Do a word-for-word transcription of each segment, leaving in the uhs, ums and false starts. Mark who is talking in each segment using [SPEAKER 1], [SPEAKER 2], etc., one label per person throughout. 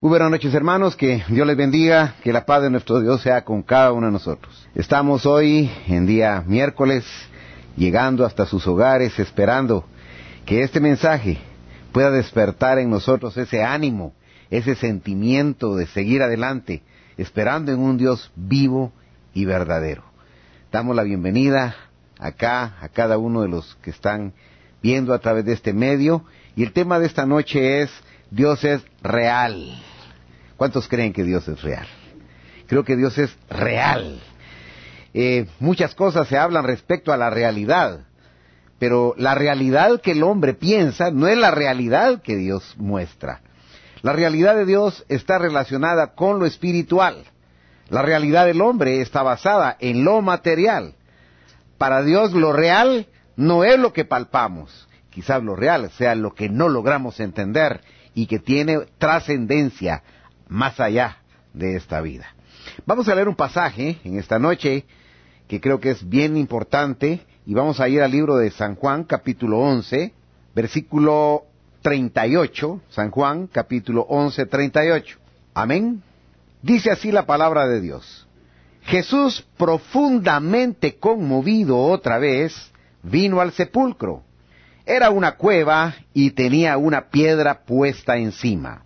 [SPEAKER 1] Muy buenas noches, hermanos, que Dios les bendiga, que la paz de nuestro Dios sea con cada uno de nosotros. Estamos hoy en día miércoles, llegando hasta sus hogares, esperando que este mensaje pueda despertar en nosotros ese ánimo, ese sentimiento de seguir adelante, esperando en un Dios vivo y verdadero. Damos la bienvenida acá a cada uno de los que están viendo a través de este medio, y el tema de esta noche es Dios es real. ¿Cuántos creen que Dios es real? Creo que Dios es real. Eh, muchas cosas se hablan respecto a la realidad, pero la realidad que el hombre piensa no es la realidad que Dios muestra. La realidad de Dios está relacionada con lo espiritual. La realidad del hombre está basada en lo material. Para Dios lo real no es lo que palpamos. Quizás lo real sea lo que no logramos entender y que tiene trascendencia más allá de esta vida. Vamos a leer un pasaje en esta noche que creo que es bien importante, y vamos a ir al libro de San Juan, capítulo once, versículo treinta y ocho, San Juan, capítulo once, treinta y ocho. Amén. Dice así la palabra de Dios. Jesús, profundamente conmovido otra vez, vino al sepulcro. Era una cueva y tenía una piedra puesta encima.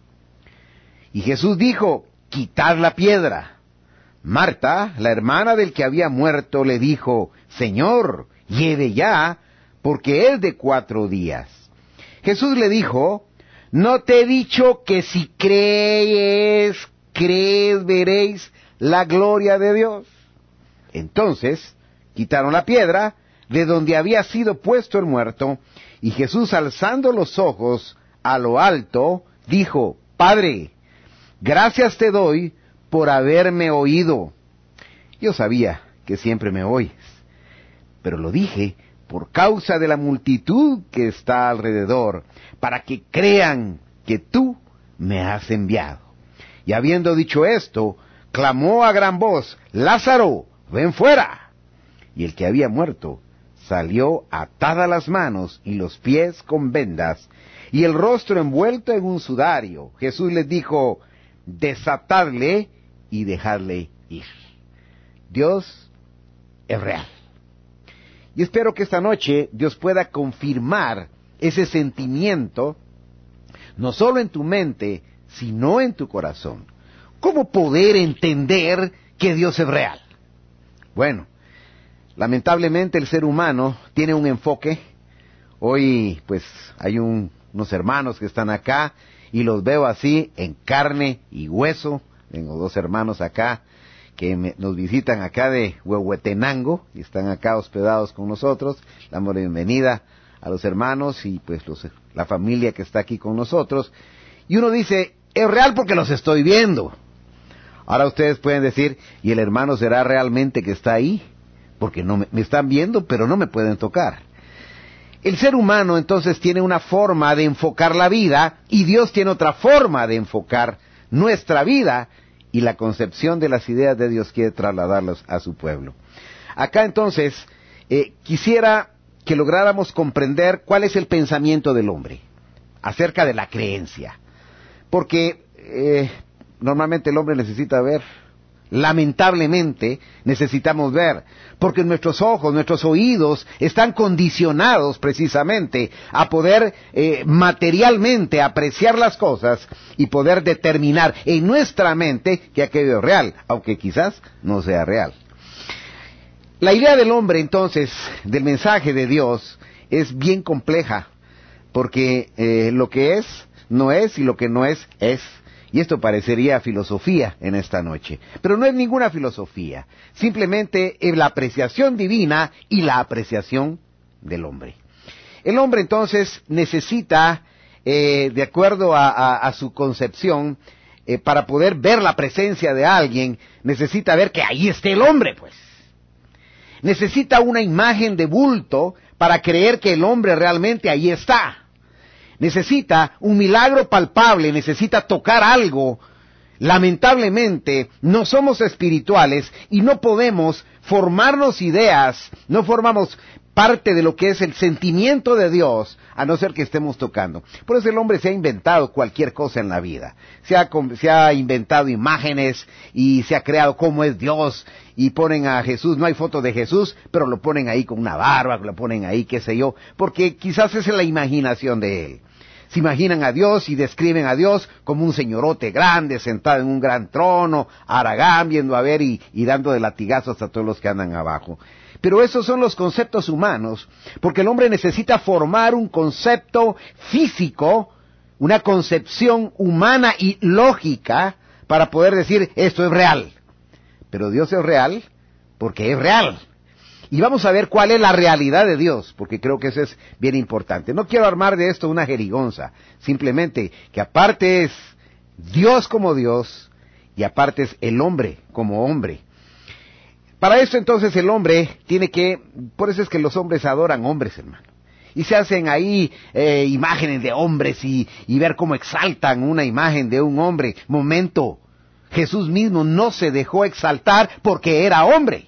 [SPEAKER 1] Y Jesús dijo, quitad la piedra. Marta, la hermana del que había muerto, le dijo, Señor, lleve ya, porque es de cuatro días. Jesús le dijo, ¿no te he dicho que si crees, crees, veréis la gloria de Dios? Entonces, quitaron la piedra de donde había sido puesto el muerto, y Jesús, alzando los ojos a lo alto, dijo, Padre, gracias te doy por haberme oído. Yo sabía que siempre me oyes, pero lo dije por causa de la multitud que está alrededor, para que crean que tú me has enviado. Y habiendo dicho esto, clamó a gran voz, Lázaro, ven fuera. Y el que había muerto salió atada las manos y los pies con vendas, y el rostro envuelto en un sudario. Jesús les dijo, desatadle y dejadle ir. Dios es real. Y espero que esta noche Dios pueda confirmar ese sentimiento, no solo en tu mente, sino en tu corazón. ¿Cómo poder entender que Dios es real? Bueno, lamentablemente el ser humano tiene un enfoque. Hoy pues hay un, unos hermanos que están acá, y los veo así en carne y hueso. Tengo dos hermanos acá que me, nos visitan acá de Huehuetenango, y están acá hospedados con nosotros. Damos la bienvenida a los hermanos y pues los, la familia que está aquí con nosotros. Y uno dice, es real porque los estoy viendo. Ahora ustedes pueden decir, ¿y el hermano será realmente que está ahí? Porque no me, me están viendo, pero no me pueden tocar. El ser humano entonces tiene una forma de enfocar la vida, y Dios tiene otra forma de enfocar nuestra vida, y la concepción de las ideas de Dios quiere trasladarlas a su pueblo. Acá entonces eh, quisiera que lográramos comprender cuál es el pensamiento del hombre acerca de la creencia, porque eh, normalmente el hombre necesita ver. Lamentablemente necesitamos ver, porque nuestros ojos, nuestros oídos están condicionados precisamente a poder eh, materialmente apreciar las cosas y poder determinar en nuestra mente que aquello es real, aunque quizás no sea real. La idea del hombre entonces, del mensaje de Dios, es bien compleja, porque eh, lo que es, no es, y lo que no es, es. Y esto parecería filosofía en esta noche, pero no es ninguna filosofía, simplemente es la apreciación divina y la apreciación del hombre. El hombre entonces necesita, eh, de acuerdo a, a, a su concepción, eh, para poder ver la presencia de alguien, necesita ver que ahí esté el hombre, pues. Necesita una imagen de bulto para creer que el hombre realmente ahí está. Necesita un milagro palpable, necesita tocar algo. Lamentablemente, no somos espirituales y no podemos formarnos ideas, no formamos parte de lo que es el sentimiento de Dios, a no ser que estemos tocando. Por eso el hombre se ha inventado cualquier cosa en la vida. Se ha, se ha inventado imágenes y se ha creado cómo es Dios, y ponen a Jesús, no hay foto de Jesús, pero lo ponen ahí con una barba, lo ponen ahí, qué sé yo, porque quizás esa es la imaginación de él. Se imaginan a Dios y describen a Dios como un señorote grande, sentado en un gran trono, Aragán, viendo a ver y, y dando de latigazos a todos los que andan abajo. Pero esos son los conceptos humanos, porque el hombre necesita formar un concepto físico, una concepción humana y lógica, para poder decir, esto es real. Pero Dios es real porque es real. Y vamos a ver cuál es la realidad de Dios, porque creo que eso es bien importante. No quiero armar de esto una jerigonza, simplemente que aparte es Dios como Dios, y aparte es el hombre como hombre. Para esto entonces el hombre tiene que, por eso es que los hombres adoran hombres, hermano. Y se hacen ahí eh, imágenes de hombres y, y ver cómo exaltan una imagen de un hombre. Momento, Jesús mismo no se dejó exaltar porque era hombre.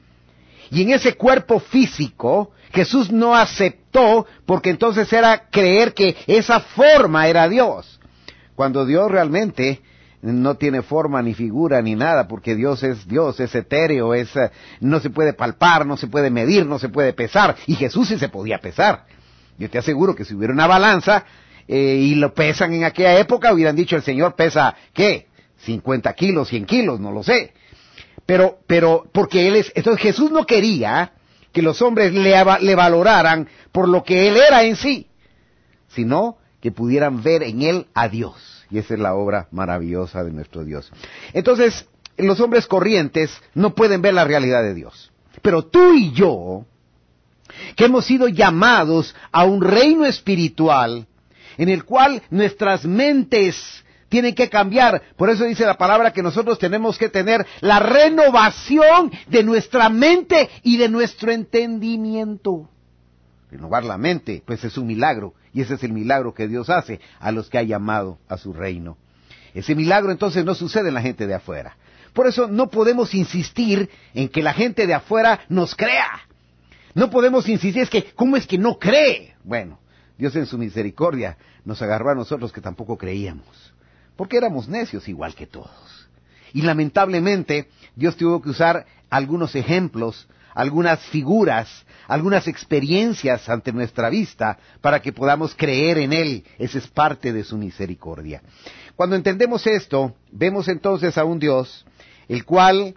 [SPEAKER 1] Y en ese cuerpo físico, Jesús no aceptó, porque entonces era creer que esa forma era Dios. Cuando Dios realmente no tiene forma ni figura ni nada, porque Dios es Dios, es etéreo, es, uh, no se puede palpar, no se puede medir, no se puede pesar. Y Jesús sí se podía pesar. Yo te aseguro que si hubiera una balanza eh, y lo pesan en aquella época, hubieran dicho el Señor pesa, ¿qué? cincuenta kilos, cien kilos, no lo sé. Pero, pero, porque Él es, entonces Jesús no quería que los hombres le, le valoraran por lo que Él era en sí, sino que pudieran ver en Él a Dios. Y esa es la obra maravillosa de nuestro Dios. Entonces, los hombres corrientes no pueden ver la realidad de Dios. Pero tú y yo, que hemos sido llamados a un reino espiritual, en el cual nuestras mentes tienen que cambiar. Por eso dice la palabra que nosotros tenemos que tener la renovación de nuestra mente y de nuestro entendimiento. Renovar la mente, pues es un milagro, y ese es el milagro que Dios hace a los que ha llamado a su reino. Ese milagro entonces no sucede en la gente de afuera. Por eso no podemos insistir en que la gente de afuera nos crea. No podemos insistir, es que, ¿cómo es que no cree? Bueno, Dios en su misericordia nos agarró a nosotros que tampoco creíamos, porque éramos necios igual que todos. Y lamentablemente, Dios tuvo que usar algunos ejemplos, algunas figuras, algunas experiencias ante nuestra vista, para que podamos creer en Él. Esa es parte de su misericordia. Cuando entendemos esto, vemos entonces a un Dios, el cual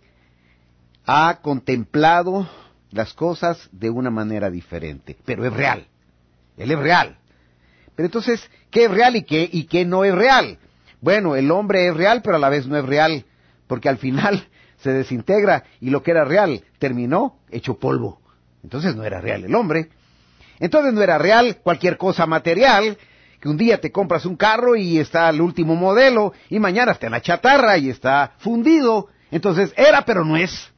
[SPEAKER 1] ha contemplado las cosas de una manera diferente, pero es real. Él es real. Pero entonces, ¿qué es real y qué, y qué no es real? Bueno, el hombre es real, pero a la vez no es real, porque al final se desintegra y lo que era real terminó hecho polvo. Entonces no era real el hombre. Entonces no era real cualquier cosa material, que un día te compras un carro y está el último modelo, y mañana está en la chatarra y está fundido. Entonces era, pero no es.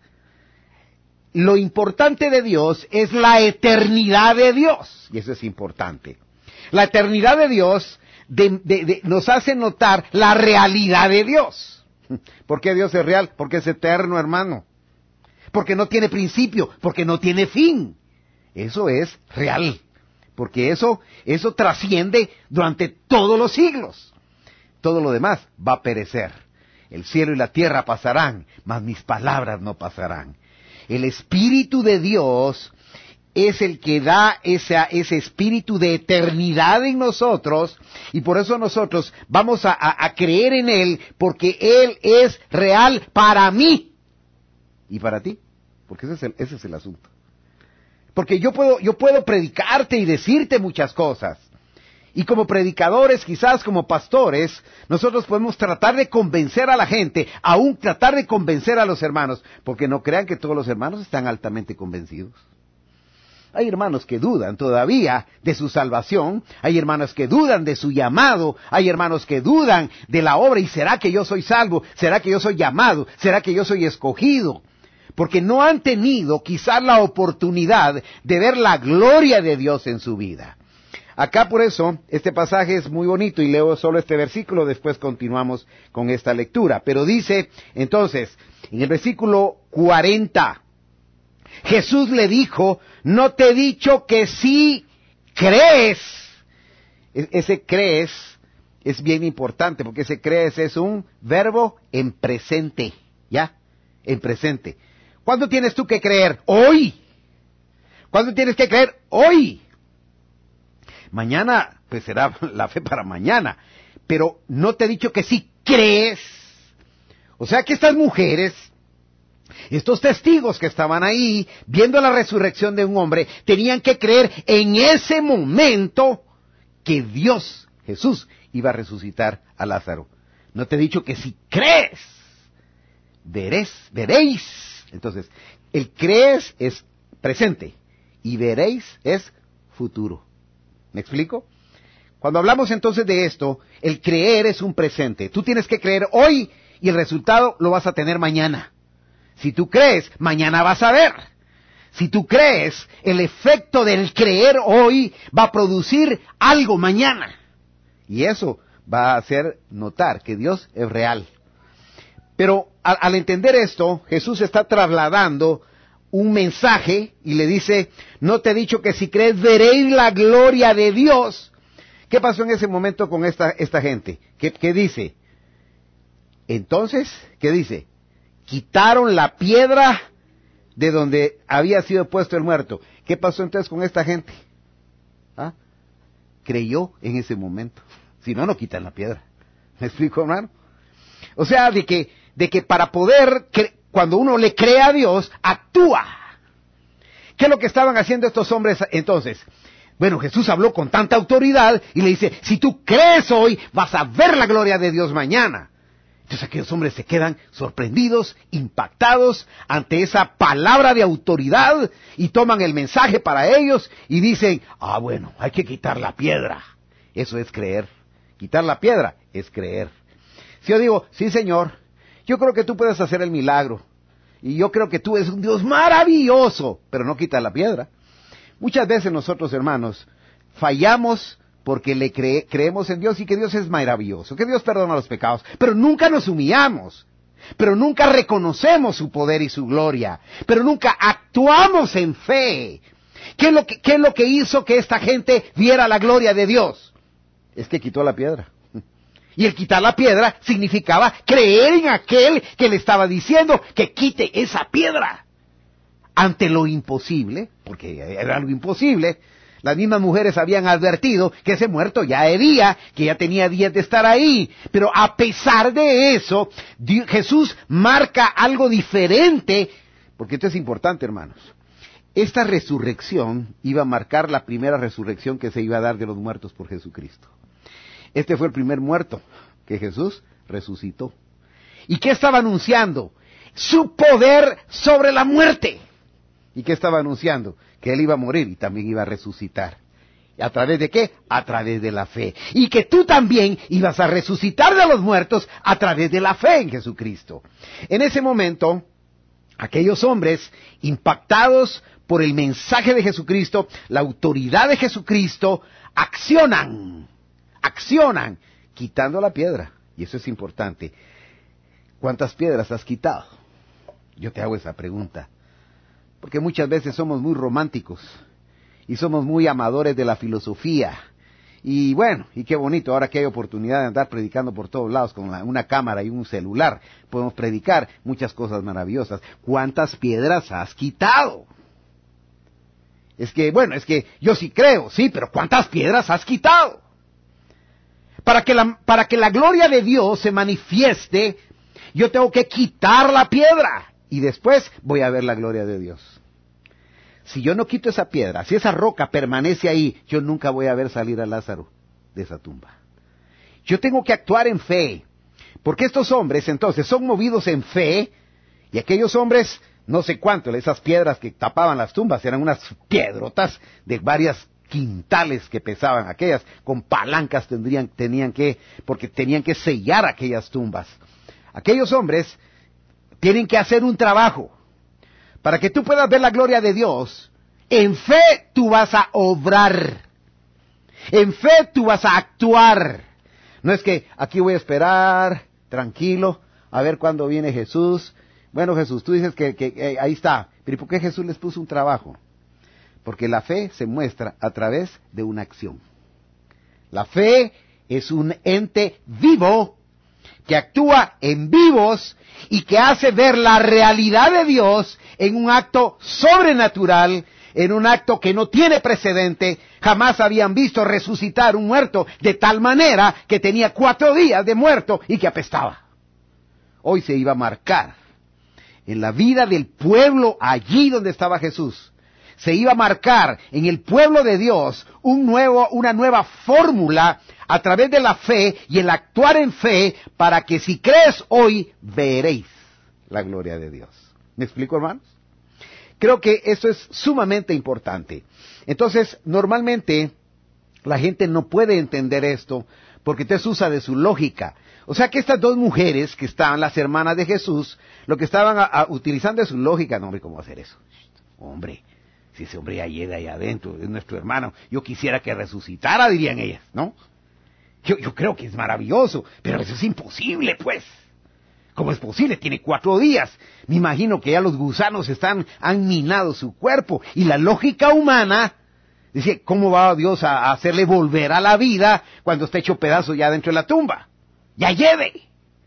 [SPEAKER 1] Lo importante de Dios es la eternidad de Dios, y eso es importante. La eternidad de Dios De, de, de, nos hace notar la realidad de Dios. ¿Por qué Dios es real? Porque es eterno, hermano. Porque no tiene principio, porque no tiene fin. Eso es real. Porque eso, eso trasciende durante todos los siglos. Todo lo demás va a perecer. El cielo y la tierra pasarán, mas mis palabras no pasarán. El Espíritu de Dios es el que da ese, ese espíritu de eternidad en nosotros, y por eso nosotros vamos a, a, a creer en Él, porque Él es real para mí y para ti, porque ese es el, ese es el asunto. Porque yo puedo, yo puedo predicarte y decirte muchas cosas, y como predicadores, quizás como pastores, nosotros podemos tratar de convencer a la gente, aún tratar de convencer a los hermanos, porque no crean que todos los hermanos están altamente convencidos. Hay hermanos que dudan todavía de su salvación, hay hermanos que dudan de su llamado, hay hermanos que dudan de la obra, y ¿será que yo soy salvo? ¿Será que yo soy llamado? ¿Será que yo soy escogido? Porque no han tenido quizás la oportunidad de ver la gloria de Dios en su vida. Acá por eso, este pasaje es muy bonito, y leo solo este versículo, después continuamos con esta lectura. Pero dice, entonces, en el versículo cuarenta, Jesús le dijo, no te he dicho que sí crees. E- ese crees es bien importante, porque ese crees es un verbo en presente, ¿ya? En presente. ¿Cuándo tienes tú que creer? Hoy. ¿Cuándo tienes que creer? Hoy. Mañana, pues será la fe para mañana. Pero no te he dicho que sí crees. O sea que estas mujeres, estos testigos que estaban ahí, viendo la resurrección de un hombre, tenían que creer en ese momento que Dios, Jesús, iba a resucitar a Lázaro. No te he dicho que si crees, veréis, veréis. Entonces, el crees es presente y veréis es futuro. ¿Me explico? Cuando hablamos entonces de esto, el creer es un presente. Tú tienes que creer hoy y el resultado lo vas a tener mañana. Si tú crees, mañana vas a ver. Si tú crees, el efecto del creer hoy va a producir algo mañana. Y eso va a hacer notar que Dios es real. Pero al, al entender esto, Jesús está trasladando un mensaje y le dice, no te he dicho que si crees veréis la gloria de Dios. ¿Qué pasó en ese momento con esta, esta gente? ¿Qué, qué dice? Entonces, ¿qué dice? Quitaron la piedra de donde había sido puesto el muerto. ¿Qué pasó entonces con esta gente? ¿Ah? Creyó en ese momento. Si no, no quitan la piedra. ¿Me explico, hermano? O sea, de que, de que para poder, cre- cuando uno le cree a Dios, actúa. ¿Qué es lo que estaban haciendo estos hombres entonces? Bueno, Jesús habló con tanta autoridad y le dice, si tú crees hoy, vas a ver la gloria de Dios mañana. Entonces aquellos hombres se quedan sorprendidos, impactados ante esa palabra de autoridad y toman el mensaje para ellos y dicen, ah bueno, hay que quitar la piedra. Eso es creer. Quitar la piedra es creer. Si yo digo, sí Señor, yo creo que tú puedes hacer el milagro. Y yo creo que tú eres un Dios maravilloso, pero no quitas la piedra. Muchas veces nosotros, hermanos, fallamos porque le cre- creemos en Dios y que Dios es maravilloso, que Dios perdona los pecados, pero nunca nos humillamos, pero nunca reconocemos su poder y su gloria, pero nunca actuamos en fe. ¿Qué es lo que, qué es lo que hizo que esta gente viera la gloria de Dios? Es que quitó la piedra. Y el quitar la piedra significaba creer en aquel que le estaba diciendo que quite esa piedra. Ante lo imposible, porque era algo imposible, las mismas mujeres habían advertido que ese muerto ya hería, que ya tenía días de estar ahí. Pero a pesar de eso, Dios, Jesús marca algo diferente, porque esto es importante, hermanos. Esta resurrección iba a marcar la primera resurrección que se iba a dar de los muertos por Jesucristo. Este fue el primer muerto que Jesús resucitó. ¿Y qué estaba anunciando? Su poder sobre la muerte. ¿Y qué estaba anunciando? Que él iba a morir y también iba a resucitar. ¿A través de qué? A través de la fe. Y que tú también ibas a resucitar de los muertos a través de la fe en Jesucristo. En ese momento, aquellos hombres impactados por el mensaje de Jesucristo, la autoridad de Jesucristo, accionan, accionan, quitando la piedra. Y eso es importante. ¿Cuántas piedras has quitado? Yo te hago esa pregunta. Porque muchas veces somos muy románticos y somos muy amadores de la filosofía. Y bueno, y qué bonito, ahora que hay oportunidad de andar predicando por todos lados con la, una cámara y un celular, podemos predicar muchas cosas maravillosas. ¿Cuántas piedras has quitado? Es que, bueno, es que yo sí creo, sí, pero ¿cuántas piedras has quitado? Para que la, para que la gloria de Dios se manifieste, yo tengo que quitar la piedra. Y después voy a ver la gloria de Dios. Si yo no quito esa piedra, si esa roca permanece ahí, yo nunca voy a ver salir a Lázaro de esa tumba. Yo tengo que actuar en fe. Porque estos hombres entonces son movidos en fe. Y aquellos hombres, no sé cuánto, esas piedras que tapaban las tumbas, eran unas piedrotas de varias quintales que pesaban. Aquellas con palancas tendrían, tenían que, porque tenían que sellar aquellas tumbas. Aquellos hombres tienen que hacer un trabajo. Para que tú puedas ver la gloria de Dios, en fe tú vas a obrar. En fe tú vas a actuar. No es que aquí voy a esperar, tranquilo, a ver cuándo viene Jesús. Bueno, Jesús, tú dices que, que, que ahí está. Pero ¿y por qué Jesús les puso un trabajo? Porque la fe se muestra a través de una acción. La fe es un ente vivo que actúa en vivos y que hace ver la realidad de Dios en un acto sobrenatural, en un acto que no tiene precedente. Jamás habían visto resucitar un muerto de tal manera que tenía cuatro días de muerto y que apestaba. Hoy se iba a marcar en la vida del pueblo allí donde estaba Jesús. Se iba a marcar en el pueblo de Dios un nuevo, una nueva fórmula a través de la fe y el actuar en fe, para que si crees hoy, veréis la gloria de Dios. ¿Me explico, hermanos? Creo que eso es sumamente importante. Entonces, normalmente, la gente no puede entender esto porque te usa de su lógica. O sea que estas dos mujeres que estaban, las hermanas de Jesús, lo que estaban a, a, utilizando de su lógica, no, hombre, ¿cómo hacer eso? Hombre, si ese hombre ya llega ahí adentro, es nuestro hermano, yo quisiera que resucitara, dirían ellas, ¿no? Yo, yo creo que es maravilloso, pero eso es imposible, pues. ¿Cómo es posible? Tiene cuatro días. Me imagino que ya los gusanos están, han minado su cuerpo. Y la lógica humana dice, ¿cómo va Dios a, a hacerle volver a la vida cuando está hecho pedazo ya dentro de la tumba? ¡Ya lleve!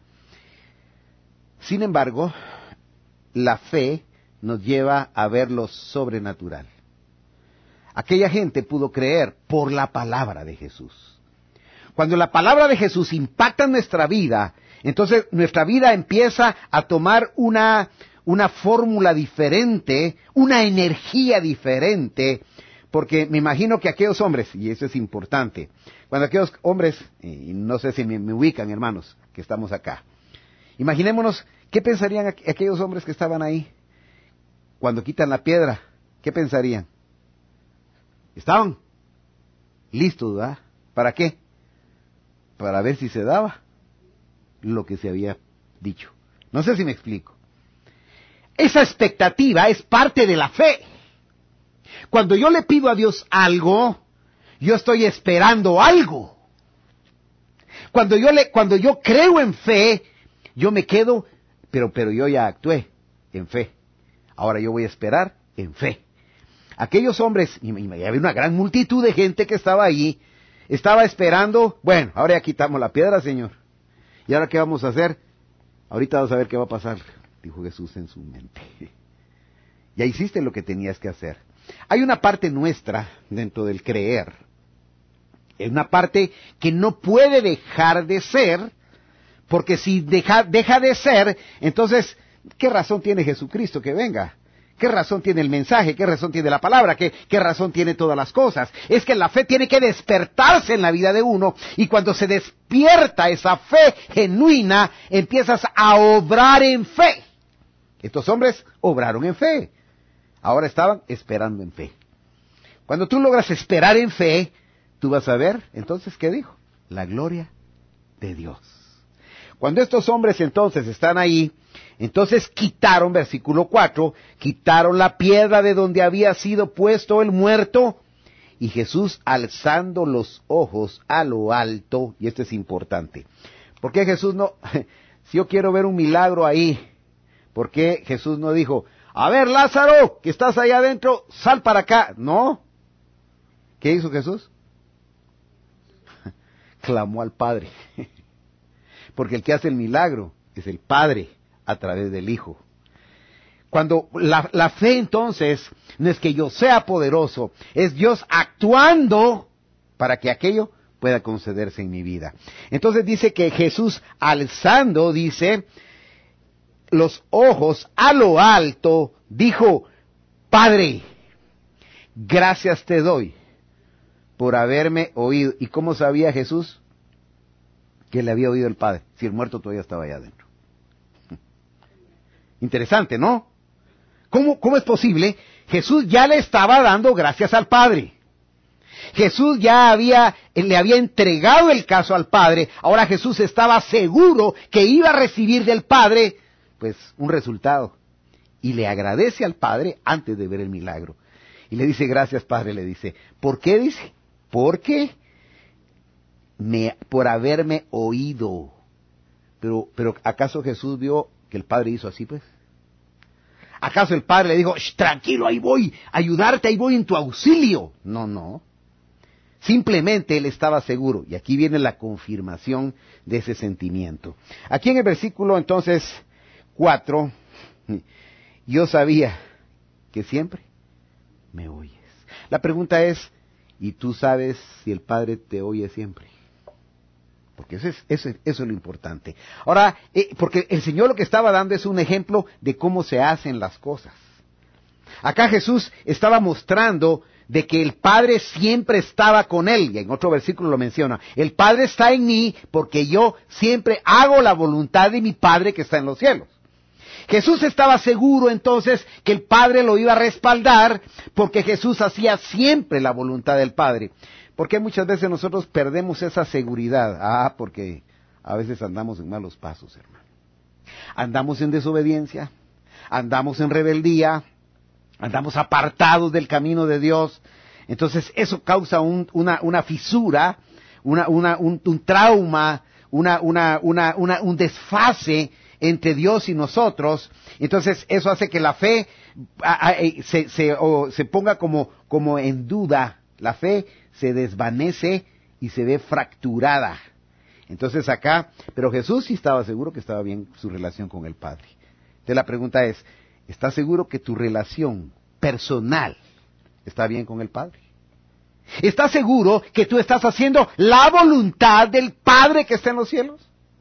[SPEAKER 1] Sin embargo, la fe nos lleva a ver lo sobrenatural. Aquella gente pudo creer por la palabra de Jesús. Cuando la palabra de Jesús impacta en nuestra vida, entonces nuestra vida empieza a tomar una, una fórmula diferente, una energía diferente, porque me imagino que aquellos hombres, y eso es importante, cuando aquellos hombres, y no sé si me, me ubican, hermanos, que estamos acá, imaginémonos, ¿qué pensarían aqu- aquellos hombres que estaban ahí? Cuando quitan la piedra, ¿qué pensarían? Estaban listos, ¿verdad? ¿Para qué? Para ver si se daba lo que se había dicho. No sé si me explico. Esa expectativa es parte de la fe. Cuando yo le pido a Dios algo, yo estoy esperando algo. Cuando yo le, cuando yo creo en fe, yo me quedo, pero, pero yo ya actué en fe. Ahora yo voy a esperar en fe. Aquellos hombres, y había una gran multitud de gente que estaba allí, estaba esperando, bueno, ahora ya quitamos la piedra, Señor. ¿Y ahora qué vamos a hacer? Ahorita vas a ver qué va a pasar, dijo Jesús en su mente. Ya hiciste lo que tenías que hacer. Hay una parte nuestra dentro del creer. Es una parte que no puede dejar de ser, porque si deja, deja de ser, entonces, ¿qué razón tiene Jesucristo que venga? ¿Qué razón tiene el mensaje? ¿Qué razón tiene la palabra? ¿Qué, ¿Qué razón tiene todas las cosas? Es que la fe tiene que despertarse en la vida de uno, y cuando se despierta esa fe genuina, empiezas a obrar en fe. Estos hombres obraron en fe. Ahora estaban esperando en fe. Cuando tú logras esperar en fe, tú vas a ver, entonces, ¿qué dijo? La gloria de Dios. Cuando estos hombres entonces están ahí, entonces quitaron, versículo cuatro, quitaron la piedra de donde había sido puesto el muerto, y Jesús, alzando los ojos a lo alto, y esto es importante, ¿por qué Jesús no, si yo quiero ver un milagro ahí, ¿por qué Jesús no dijo, a ver Lázaro, que estás allá adentro, sal para acá? No. ¿Qué hizo Jesús? Clamó al Padre. Porque el que hace el milagro es el Padre a través del Hijo. Cuando la, la fe entonces no es que yo sea poderoso, es Dios actuando para que aquello pueda concederse en mi vida. Entonces dice que Jesús alzando, dice, los ojos a lo alto, dijo, Padre, gracias te doy por haberme oído. ¿Y cómo sabía Jesús que le había oído el Padre, si el muerto todavía estaba allá adentro? Interesante, ¿no? ¿Cómo, cómo es posible? Jesús ya le estaba dando gracias al Padre. Jesús ya había, le había entregado el caso al Padre. Ahora Jesús estaba seguro que iba a recibir del Padre, pues, un resultado. Y le agradece al Padre antes de ver el milagro. Y le dice, gracias Padre, le dice. ¿Por qué? Dice, porque me, por haberme oído. Pero, pero ¿acaso Jesús vio que el Padre hizo así, pues? ¿Acaso el padre le dijo, tranquilo, ahí voy, ayudarte, ahí voy en tu auxilio? No, no. Simplemente él estaba seguro. Y aquí viene la confirmación de ese sentimiento. Aquí en el versículo entonces cuatro, yo sabía que siempre me oyes. La pregunta es, ¿y tú sabes si el Padre te oye siempre? Porque eso es, eso es, eso es lo importante. Ahora, eh, porque el Señor lo que estaba dando es un ejemplo de cómo se hacen las cosas. Acá Jesús estaba mostrando de que el Padre siempre estaba con él, y en otro versículo lo menciona. El Padre está en mí porque yo siempre hago la voluntad de mi Padre que está en los cielos. Jesús estaba seguro entonces que el Padre lo iba a respaldar porque Jesús hacía siempre la voluntad del Padre. ¿Por qué muchas veces nosotros perdemos esa seguridad? Ah, porque a veces andamos en malos pasos, hermano. Andamos en desobediencia, andamos en rebeldía, andamos apartados del camino de Dios. Entonces eso causa un, una, una fisura, una, una, un, un trauma, una, una, una, una, un desfase entre Dios y nosotros. Entonces eso hace que la fe a, a, se, se, o, se ponga como, como en duda. La fe se desvanece y se ve fracturada. Entonces acá, pero Jesús sí estaba seguro que estaba bien su relación con el Padre. Entonces la pregunta es, ¿estás seguro que tu relación personal está bien con el Padre? ¿Estás seguro que tú estás haciendo la voluntad del Padre que está en los cielos?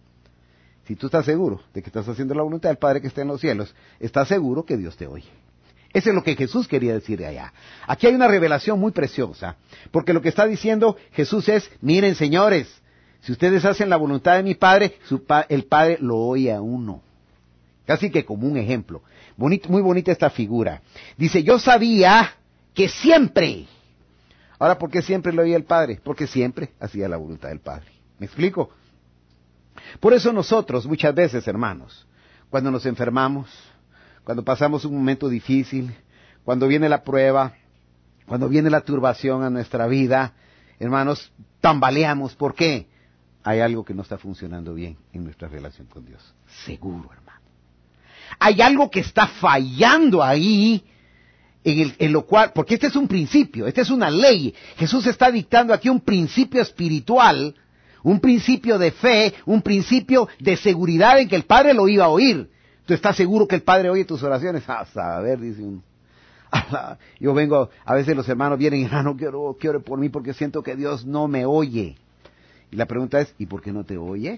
[SPEAKER 1] Si tú estás seguro de que estás haciendo la voluntad del Padre que está en los cielos, estás seguro que Dios te oye. Eso es lo que Jesús quería decir de allá. Aquí hay una revelación muy preciosa, porque lo que está diciendo Jesús es, miren señores, si ustedes hacen la voluntad de mi Padre, su pa- el Padre lo oye a uno. Casi que como un ejemplo. Bonito, muy bonita esta figura. Dice, yo sabía que siempre. Ahora, ¿por qué siempre lo oía el Padre? Porque siempre hacía la voluntad del Padre. ¿Me explico? Por eso nosotros, muchas veces, hermanos, cuando nos enfermamos, cuando pasamos un momento difícil, cuando viene la prueba, cuando viene la turbación a nuestra vida, hermanos, tambaleamos. ¿Por qué? Hay algo que no está funcionando bien en nuestra relación con Dios. Seguro, hermano. Hay algo que está fallando ahí, en, el, en lo cual, porque este es un principio, esta es una ley. Jesús está dictando aquí un principio espiritual, un principio de fe, un principio de seguridad en que el Padre lo iba a oír. ¿Tú estás seguro que el Padre oye tus oraciones? Ah, a ver, dice uno. Yo vengo, a veces los hermanos vienen y hermano, quiero, quiero por mí porque siento que Dios no me oye. Y la pregunta es, ¿y por qué no te oye?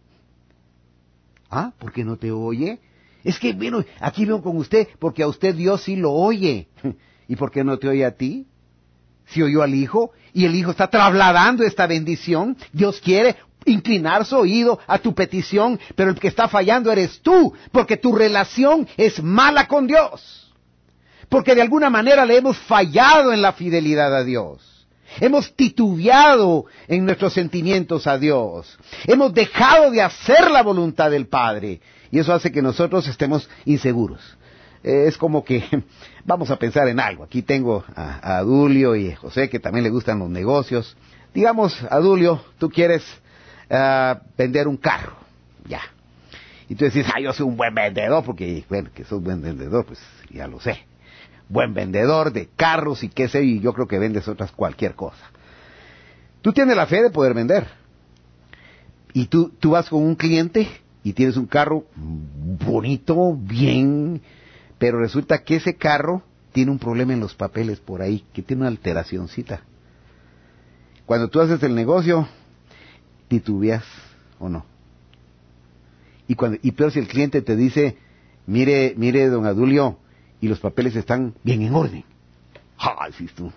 [SPEAKER 1] ¿Ah? ¿Por qué no te oye? Es que, bueno, aquí vengo con usted porque a usted Dios sí lo oye. ¿Y por qué no te oye a ti? Si oyó al Hijo y el Hijo está trasladando esta bendición, Dios quiere inclinar su oído a tu petición, pero el que está fallando eres tú, porque tu relación es mala con Dios. Porque de alguna manera le hemos fallado en la fidelidad a Dios. Hemos titubeado en nuestros sentimientos a Dios. Hemos dejado de hacer la voluntad del Padre. Y eso hace que nosotros estemos inseguros. Eh, es como que, vamos a pensar en algo. Aquí tengo a, a Adulio y a José, que también le gustan los negocios. Digamos, Adulio, tú quieres uh, vender un carro. Ya. Y tú decís, ah, yo soy un buen vendedor, porque, bueno, que soy un buen vendedor, pues ya lo sé. Buen vendedor de carros y qué sé, y yo creo que vendes otras cualquier cosa. Tú tienes la fe de poder vender. Y tú, tú vas con un cliente y tienes un carro bonito, bien, pero resulta que ese carro tiene un problema en los papeles por ahí, que tiene una alteracioncita. Cuando tú haces el negocio, titubeas o no. Y, cuando, y peor si el cliente te dice, mire, mire, don Adulio, y los papeles están bien en orden. ¡Ah, sí, tú!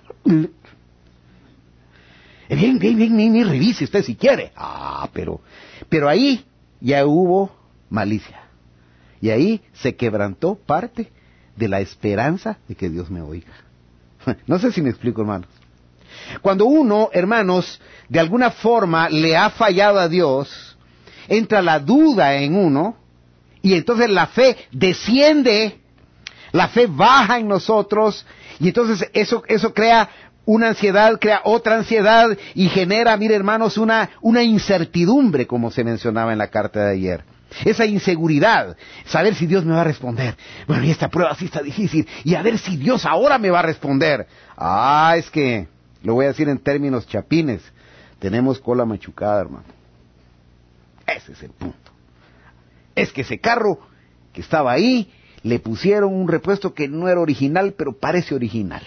[SPEAKER 1] Bien, bien, bien, ni, ni revise usted si quiere. Ah, pero, pero ahí ya hubo malicia. Y ahí se quebrantó parte de la esperanza de que Dios me oiga. No sé si me explico, hermanos. Cuando uno, hermanos, de alguna forma le ha fallado a Dios, entra la duda en uno, y entonces la fe desciende. La fe baja en nosotros y entonces eso, eso crea una ansiedad, crea otra ansiedad y genera, mire hermanos, una, una incertidumbre como se mencionaba en la carta de ayer. esa inseguridad, saber si Dios me va a responder. Bueno, y esta prueba sí está difícil, y a ver si Dios ahora me va a responder. Ah, es que, lo voy a decir en términos chapines, tenemos cola machucada, hermano. Ese es el punto. Es que ese carro que estaba ahí, le pusieron un repuesto que no era original, pero parece original.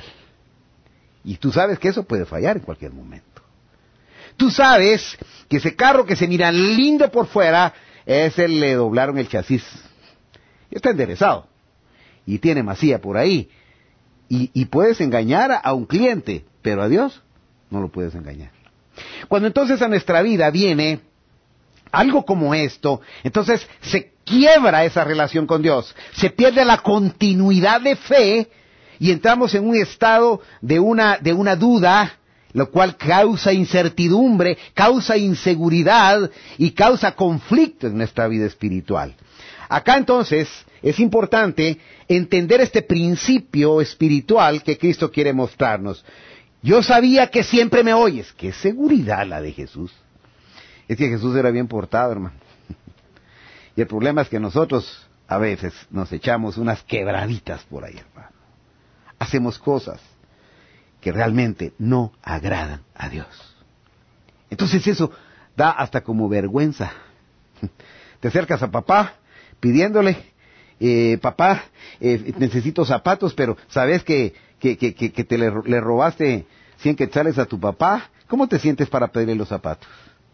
[SPEAKER 1] Y tú sabes que eso puede fallar en cualquier momento. Tú sabes que ese carro que se mira lindo por fuera, ese le doblaron el chasis. Y está enderezado. Y tiene masía por ahí. Y, y puedes engañar a, a un cliente, pero a Dios no lo puedes engañar. Cuando entonces a nuestra vida viene algo como esto, entonces se quiebra esa relación con Dios. Se pierde la continuidad de fe y entramos en un estado de una, de una duda, lo cual causa incertidumbre, causa inseguridad y causa conflicto en nuestra vida espiritual. Acá entonces es importante entender este principio espiritual que Cristo quiere mostrarnos. Yo sabía que siempre me oyes. ¡Qué seguridad la de Jesús! Es que Jesús era bien portado, hermano. Y el problema es que nosotros a veces nos echamos unas quebraditas por ahí, hermano. Hacemos cosas que realmente no agradan a Dios. Entonces eso da hasta como vergüenza. Te acercas a papá pidiéndole, eh, papá, eh, necesito zapatos, pero sabes que, que, que, que te le, le robaste cien quetzales a tu papá. ¿Cómo te sientes para pedirle los zapatos?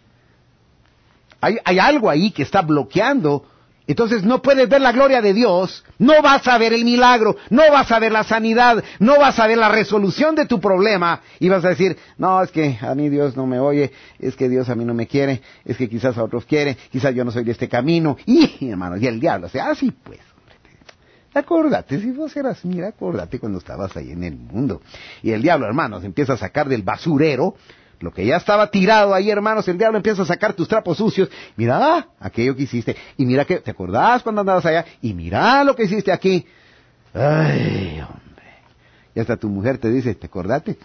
[SPEAKER 1] Hay, hay algo ahí que está bloqueando. Entonces no puedes ver la gloria de Dios, no vas a ver el milagro, no vas a ver la sanidad, no vas a ver la resolución de tu problema, y vas a decir, no, es que a mí Dios no me oye, es que Dios a mí no me quiere, es que quizás a otros quiere, quizás yo no soy de este camino, y hermano, y el diablo, o sea, así pues, acordate, si vos eras, mira, acordate cuando estabas ahí en el mundo, y el diablo, hermanos, empieza a sacar del basurero, lo que ya estaba tirado ahí, hermanos, el diablo empieza a sacar tus trapos sucios. Mira, ah, aquello que hiciste. Y mira que, ¿te acordás cuando andabas allá? Y mira lo que hiciste aquí. Ay, hombre. Y hasta tu mujer te dice, ¿te acordaste?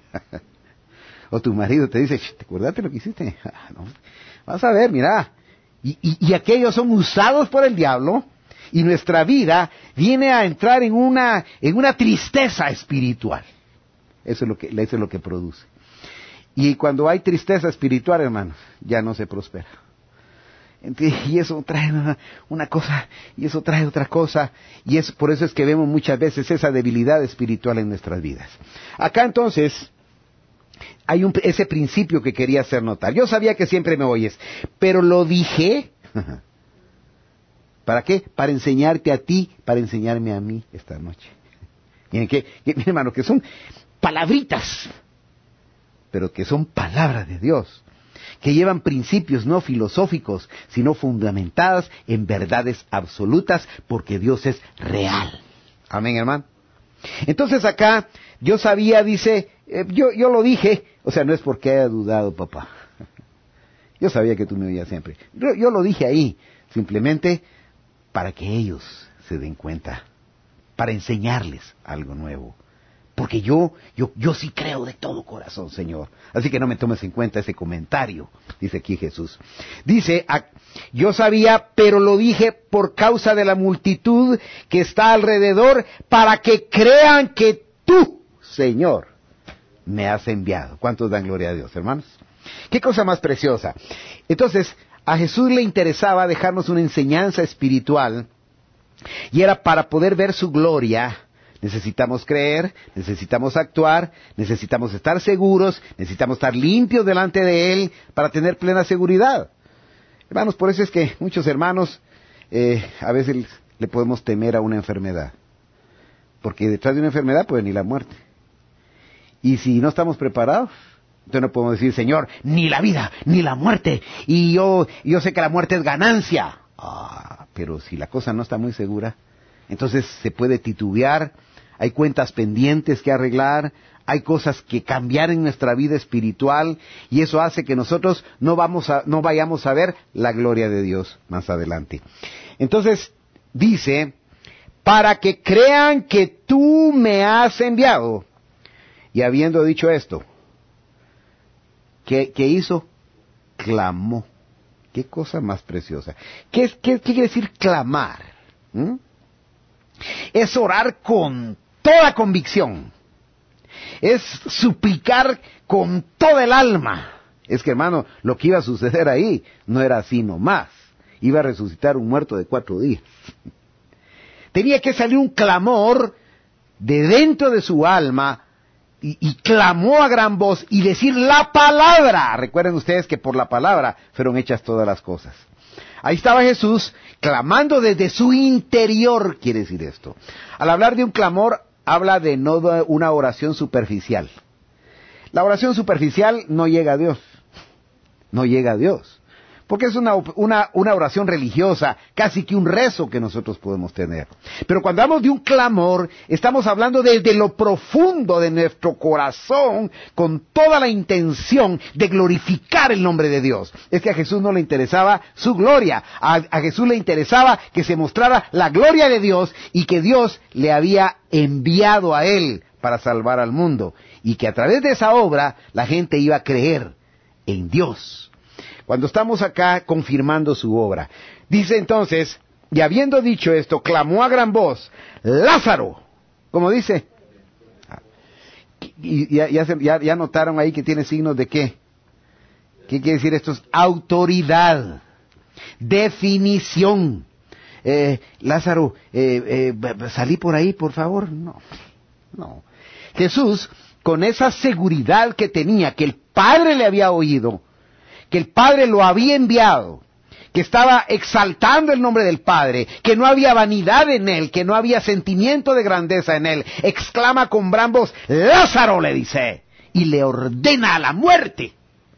[SPEAKER 1] O tu marido te dice, ¿te acordaste lo que hiciste? No. Vas a ver, mira. Y, y, y aquellos son usados por el diablo. Y nuestra vida viene a entrar en una, en una tristeza espiritual. Eso es lo que, eso es lo que produce. Y cuando hay tristeza espiritual, hermanos, ya no se prospera. Y eso trae una, una cosa, y eso trae otra cosa, y es por eso es que vemos muchas veces esa debilidad espiritual en nuestras vidas. Acá entonces, hay un, ese principio que quería hacer notar. Yo sabía que siempre me oyes, pero lo dije, ¿para qué? Para enseñarte a ti, para enseñarme a mí esta noche. Miren que, que hermano, que son palabritas, pero que son palabras de Dios, que llevan principios no filosóficos, sino fundamentadas en verdades absolutas, porque Dios es real. Amén, hermano. Entonces acá, yo sabía, dice, eh, yo, yo lo dije, o sea, no es porque haya dudado, papá. Yo sabía que tú me oías siempre. Yo, yo lo dije ahí, simplemente para que ellos se den cuenta, para enseñarles algo nuevo. Porque yo, yo, yo sí creo de todo corazón, Señor. Así que no me tomes en cuenta ese comentario, dice aquí Jesús. Dice, yo sabía, pero lo dije por causa de la multitud que está alrededor, para que crean que tú, Señor, me has enviado. ¿Cuántos dan gloria a Dios, hermanos? Qué cosa más preciosa. Entonces, a Jesús le interesaba dejarnos una enseñanza espiritual, y era para poder ver su gloria. Necesitamos creer, necesitamos actuar, necesitamos estar seguros, necesitamos estar limpios delante de Él para tener plena seguridad. Hermanos, por eso es que muchos hermanos eh, a veces le podemos temer a una enfermedad. Porque detrás de una enfermedad puede venir la muerte. Y si no estamos preparados, entonces no podemos decir, Señor, ni la vida, ni la muerte. Y yo, yo sé que la muerte es ganancia. Ah, pero si la cosa no está muy segura, entonces se puede titubear. Hay cuentas pendientes que arreglar, hay cosas que cambiar en nuestra vida espiritual, y eso hace que nosotros no vamos a, no vayamos a ver la gloria de Dios más adelante. Entonces, dice, para que crean que tú me has enviado. Y habiendo dicho esto, ¿qué, qué hizo? Clamó Qué cosa más preciosa. ¿Qué, es, qué, qué quiere decir clamar? ¿Mm? Es orar con toda convicción. Es suplicar con toda el alma. Es que, hermano, lo que iba a suceder ahí no era así nomás. Iba a resucitar un muerto de cuatro días. Tenía que salir un clamor de dentro de su alma, y, y clamó a gran voz y decir la palabra. Recuerden ustedes que por la palabra fueron hechas todas las cosas. Ahí estaba Jesús clamando desde su interior, quiere decir esto. Al hablar de un clamor, habla de no de una oración superficial. La oración superficial no llega a Dios. No llega a Dios. Porque es una, una, una oración religiosa, casi que un rezo que nosotros podemos tener. Pero cuando hablamos de un clamor, estamos hablando desde lo profundo de nuestro corazón, con toda la intención de glorificar el nombre de Dios. Es que a Jesús no le interesaba su gloria, a, a Jesús le interesaba que se mostrara la gloria de Dios y que Dios le había enviado a él para salvar al mundo. Y que a través de esa obra la gente iba a creer en Dios. Cuando estamos acá confirmando su obra. Dice entonces, y habiendo dicho esto, clamó a gran voz, Lázaro, ¿cómo dice? Y ya, ya, ya, ya notaron ahí que tiene signos de qué. ¿Qué quiere decir esto? Es autoridad, definición. Eh, Lázaro, eh, eh, salí por ahí, por favor. No, no. Jesús, con esa seguridad que tenía, que el Padre le había oído, que el Padre lo había enviado, que estaba exaltando el nombre del Padre, que no había vanidad en él, que no había sentimiento de grandeza en él, exclama con gran voz, Lázaro, le dice, y le ordena a la muerte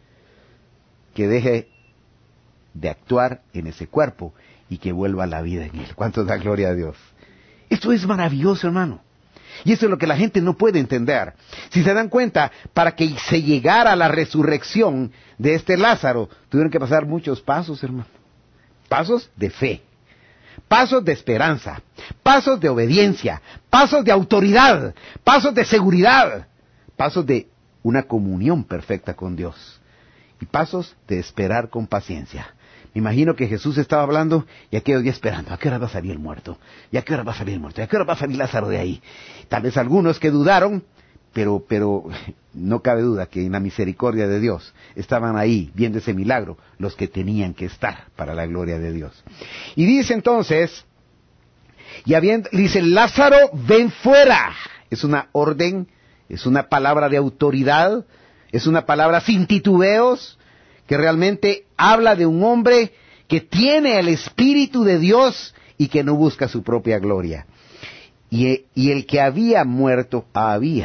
[SPEAKER 1] que deje de actuar en ese cuerpo y que vuelva a la vida en él. ¿Cuánto da gloria a Dios? Esto es maravilloso, hermano. Y eso es lo que la gente no puede entender. Si se dan cuenta, para que se llegara a la resurrección de este Lázaro, tuvieron que pasar muchos pasos, hermano. Pasos de fe, pasos de esperanza, pasos de obediencia, pasos de autoridad, pasos de seguridad, pasos de una comunión perfecta con Dios y pasos de esperar con paciencia. Me imagino que Jesús estaba hablando y aquellos días esperando. ¿A qué hora va a salir el muerto? ¿Y a qué hora va a salir el muerto? ¿Y a qué hora va a salir Lázaro de ahí? Tal vez algunos que dudaron, pero, pero no cabe duda que en la misericordia de Dios estaban ahí viendo ese milagro los que tenían que estar para la gloria de Dios. Y dice entonces, y habiendo, dice, Lázaro, ven fuera. Es una orden, es una palabra de autoridad, es una palabra sin titubeos, que realmente habla de un hombre que tiene el Espíritu de Dios y que no busca su propia gloria. Y, y el que había muerto, había.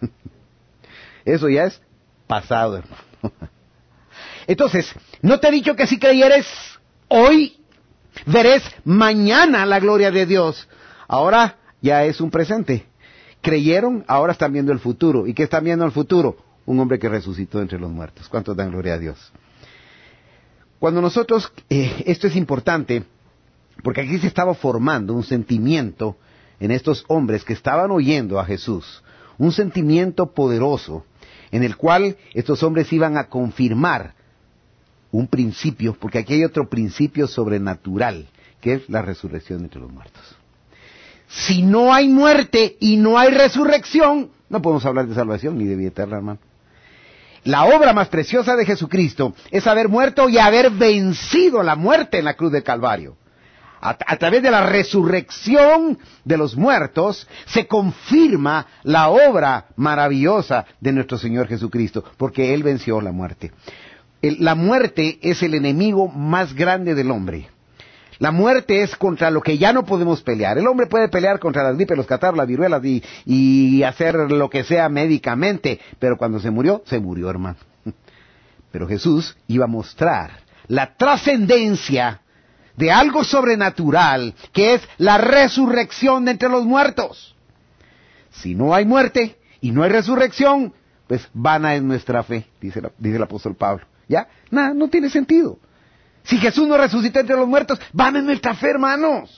[SPEAKER 1] Eso ya es pasado, hermano. Entonces, ¿no te he dicho que si creyeres hoy, veréis mañana la gloria de Dios? Ahora ya es un presente. Creyeron, ahora están viendo el futuro. ¿Y qué están viendo el futuro? Un hombre que resucitó entre los muertos. ¿Cuántos dan gloria a Dios? Cuando nosotros, eh, esto es importante, porque aquí se estaba formando un sentimiento en estos hombres que estaban oyendo a Jesús, un sentimiento poderoso, en el cual estos hombres iban a confirmar un principio, porque aquí hay otro principio sobrenatural, que es la resurrección entre los muertos. Si no hay muerte y no hay resurrección, no podemos hablar de salvación ni de vida eterna, hermano. La obra más preciosa de Jesucristo es haber muerto y haber vencido la muerte en la cruz del Calvario. A, a través de la resurrección de los muertos se confirma la obra maravillosa de nuestro Señor Jesucristo, porque Él venció la muerte. El, la muerte es el enemigo más grande del hombre. La muerte es contra lo que ya no podemos pelear. El hombre puede pelear contra las gripes, los catarros, las viruelas y, y hacer lo que sea médicamente, pero cuando se murió, se murió, hermano. Pero Jesús iba a mostrar la trascendencia de algo sobrenatural, que es la resurrección de entre los muertos. Si no hay muerte y no hay resurrección, pues vana es nuestra fe, dice, la, dice el apóstol Pablo. ¿Ya? Nada, no tiene sentido. Si Jesús no resucitó entre los muertos, van en nuestra fe, hermanos.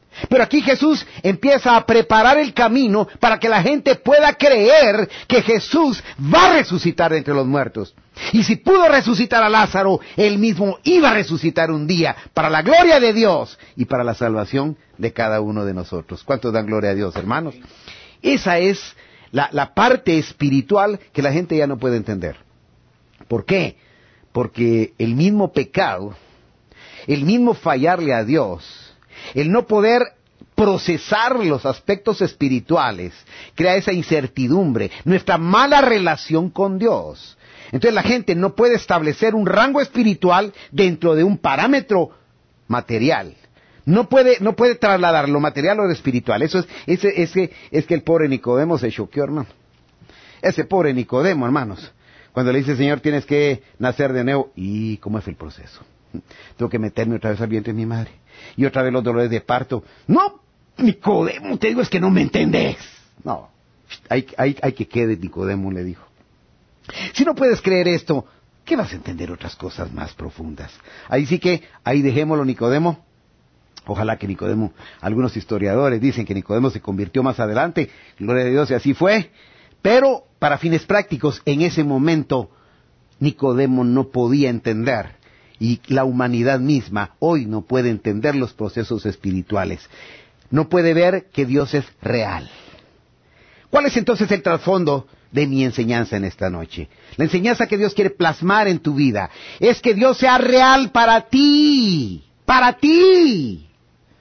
[SPEAKER 1] Pero aquí Jesús empieza a preparar el camino para que la gente pueda creer que Jesús va a resucitar de entre los muertos. Y si pudo resucitar a Lázaro, Él mismo iba a resucitar un día para la gloria de Dios y para la salvación de cada uno de nosotros. ¿Cuántos dan gloria a Dios, hermanos? Esa es la, la parte espiritual que la gente ya no puede entender. ¿Por qué? Porque el mismo pecado, el mismo fallarle a Dios, el no poder procesar los aspectos espirituales, crea esa incertidumbre, nuestra mala relación con Dios. Entonces la gente no puede establecer un rango espiritual dentro de un parámetro material. No puede, no puede trasladar lo material o lo espiritual. Eso es, ese, ese, es que el pobre Nicodemo se choqueó, hermano. Ese pobre Nicodemo, hermanos. Cuando le dice, Señor, tienes que nacer de nuevo. ¿Y cómo es el proceso? Tengo que meterme otra vez al vientre de mi madre. Y otra vez los dolores de parto. No, Nicodemo, te digo, es que no me entendés. No, hay, hay, hay que quede, Nicodemo le dijo. Si no puedes creer esto, ¿qué vas a entender otras cosas más profundas? Ahí sí que, ahí dejémoslo, Nicodemo. Ojalá que Nicodemo, algunos historiadores dicen que Nicodemo se convirtió más adelante. Gloria a Dios, y así fue. Pero, para fines prácticos, en ese momento, Nicodemo no podía entender. Y la humanidad misma hoy no puede entender los procesos espirituales. No puede ver que Dios es real. ¿Cuál es entonces el trasfondo de mi enseñanza en esta noche? La enseñanza que Dios quiere plasmar en tu vida es que Dios sea real para ti. Para ti.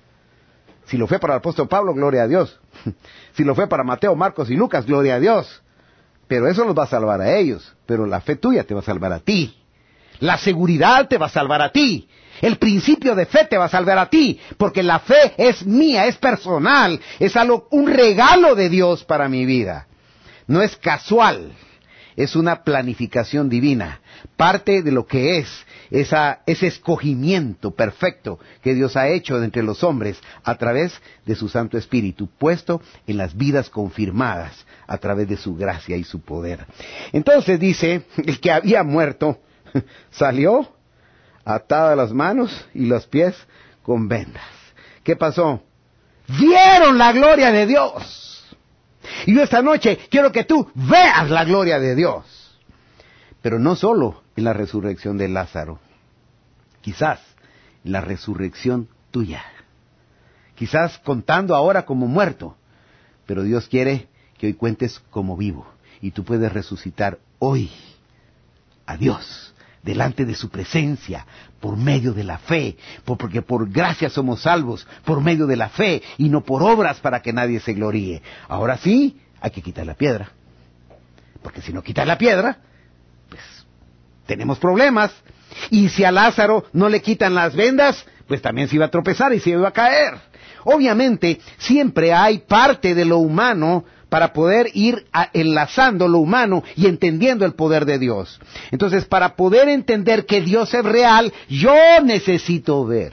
[SPEAKER 1] Si lo fue para el apóstol Pablo, gloria a Dios. Si lo fue para Mateo, Marcos y Lucas, gloria a Dios. Pero eso los va a salvar a ellos. Pero la fe tuya te va a salvar a ti. La seguridad te va a salvar a ti. El principio de fe te va a salvar a ti. Porque la fe es mía, es personal. Es algo, un regalo de Dios para mi vida. No es casual. Es una planificación divina. Parte de lo que es esa, ese escogimiento perfecto que Dios ha hecho de entre los hombres a través de su Santo Espíritu, puesto en las vidas confirmadas a través de su gracia y su poder. Entonces dice, el que había muerto salió atada las manos y los pies con vendas. ¿Qué pasó? Vieron la gloria de Dios. Y yo esta noche quiero que tú veas la gloria de Dios. Pero no solo en la resurrección de Lázaro. Quizás en la resurrección tuya. Quizás contando ahora como muerto. Pero Dios quiere que hoy cuentes como vivo. Y tú puedes resucitar hoy a Dios. Delante de su presencia, por medio de la fe, por, porque por gracia somos salvos, por medio de la fe, y no por obras para que nadie se gloríe. Ahora sí, hay que quitar la piedra. Porque si no quitas la piedra, pues tenemos problemas. Y si a Lázaro no le quitan las vendas, pues también se iba a tropezar y se iba a caer. Obviamente, siempre hay parte de lo humano para poder ir a, enlazando lo humano y entendiendo el poder de Dios. Entonces, para poder entender que Dios es real, yo necesito ver.